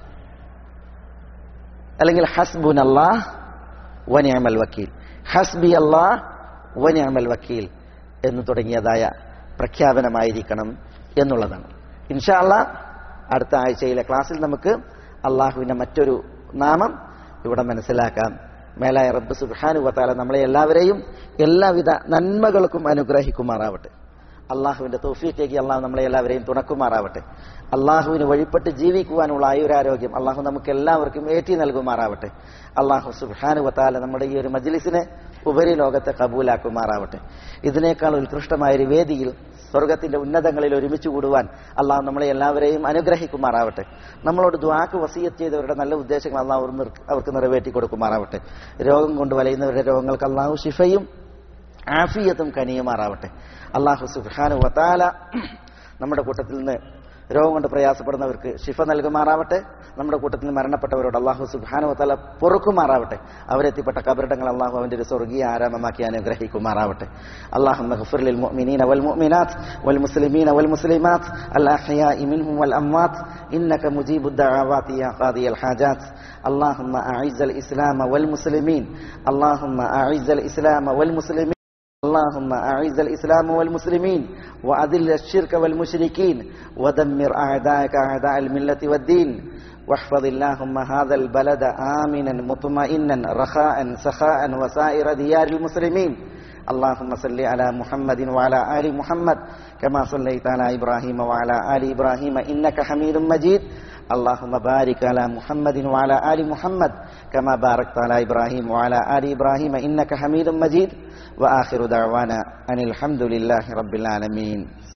അല്ലെങ്കിൽ ഹസ്ബുനല്ലാഹ് വ നിഅമൽ വക്കീൽ, ഹസ്ബി അല്ലാഹ് വ നിഅമൽ വക്കീൽ എന്ന് തുടങ്ങിയതായ പ്രഖ്യാപനമായിരിക്കണം എന്നുള്ളതാണ്. ഇൻഷാ അല്ലാഹ് അടുത്ത ആഴ്ചയിലെ ക്ലാസ്സിൽ നമുക്ക് അള്ളാഹുവിന്റെ മറ്റൊരു നാമം ഇവിടെ മനസ്സിലാക്കാം. മേലായ റബ്ബ് സുബ്ഹാനഹു വ തആല നമ്മളെ എല്ലാവരെയും എല്ലാവിധ നന്മകൾക്കും അനുഗ്രഹിക്കുമാറാവട്ടെ. അള്ളാഹുവിന്റെ തൗഫീഖേക്ക് അള്ളാഹു നമ്മളെ എല്ലാവരെയും തുണക്കുമാറാവട്ടെ. അള്ളാഹുവിന് വഴിപ്പെട്ട് ജീവിക്കുവാനുള്ള ആയുരാരോഗ്യം അള്ളാഹു നമുക്ക് എല്ലാവർക്കും ഏറ്റി നൽകുമാറാവട്ടെ. അള്ളാഹു സുബ്ഹാനഹു വ തആല നമ്മുടെ ഈ ഒരു മജ്ലിസിനെ ഉപരിലോകത്തെ കബൂലാക്കുമാറാവട്ടെ. ഇതിനേക്കാൾ ഉത്കൃഷ്ടമായൊരു വേദിയിൽ സ്വർഗത്തിന്റെ ഉന്നതങ്ങളിൽ ഒരുമിച്ച് കൂടുവാൻ അള്ളാഹു നമ്മളെ എല്ലാവരെയും അനുഗ്രഹിക്കുമാറാവട്ടെ. നമ്മളോട് ദുആക്ക് വസിയത്ത് ചെയ്തവരുടെ നല്ല ഉദ്ദേശങ്ങൾ അള്ളാഹു അവർക്ക് നിറവേറ്റി കൊടുക്കുമാറാവട്ടെ. രോഗം കൊണ്ട് വലയുന്നവരുടെ രോഗങ്ങൾക്ക് അള്ളാഹു ശിഫയും ആഫിയത്തും കനിയുമാറാവട്ടെ. അള്ളാഹു സുബ്ഹാനഹു വ തആല നമ്മുടെ കൂട്ടത്തിൽ നിന്ന് രോഗം കൊണ്ട് പ്രയാസപ്പെടുന്നവർക്ക് ശിഫ നൽകുമാറാവട്ടെ. നമ്മുടെ കൂട്ടത്തിൽ നിന്ന് മരണപ്പെട്ടവരോട് അള്ളാഹു സുബ്ഹാനഹു വ തആല പൊറുക്കുമാറാവട്ടെ. അവരെത്തിപ്പെട്ട കബറിടങ്ങൾ അള്ളാഹു അവന്റെ ഒരു സ്വർഗീയ ആരാമമാക്കി അനുഗ്രഹിക്കുമാറാവട്ടെ. അല്ലാഹുമ്മ ഗ്ഫിർ ലിൽ മുഅ്മിനീന വൽ മുഅ്മിനാത്ത് വൽ മുസ്ലിമീന വൽ മുസ്ലിമാത്ത് അൽ അഹ്യാഇ മിൻഹും വൽ അംവാത്ത് ഇന്നക മുജീബുദ് ദഅവാതി യാ ഖാദിയൽ ഹാജാത്ത്. അല്ലാഹുമ്മ അഇസ്സൽ ഇസ്ലാമ വൽ മുസ്ലിമീൻ അല്ലാഹുമ്മ അഇസ്സൽ ഇസ്ലാമ വൽ മുസ്ലിമീൻ اللهم أعز الإسلام والمسلمين وأذل الشرك والمشركين ودمر أعداءك أعداء الملة والدين واحفظ اللهم هذا البلد آمنا مطمئنا رخاء سخاء وسائر ديار المسلمين. اللهم صل على محمد وعلى آل محمد كما صليت على إبراهيم وعلى آل إبراهيم إنك حميد مجيد. اللهم بارك على محمد وعلى آل محمد كما باركت على إبراهيم وعلى آل إبراهيم إنك حميد مجيد. وآخر دعوانا أن الحمد لله رب العالمين.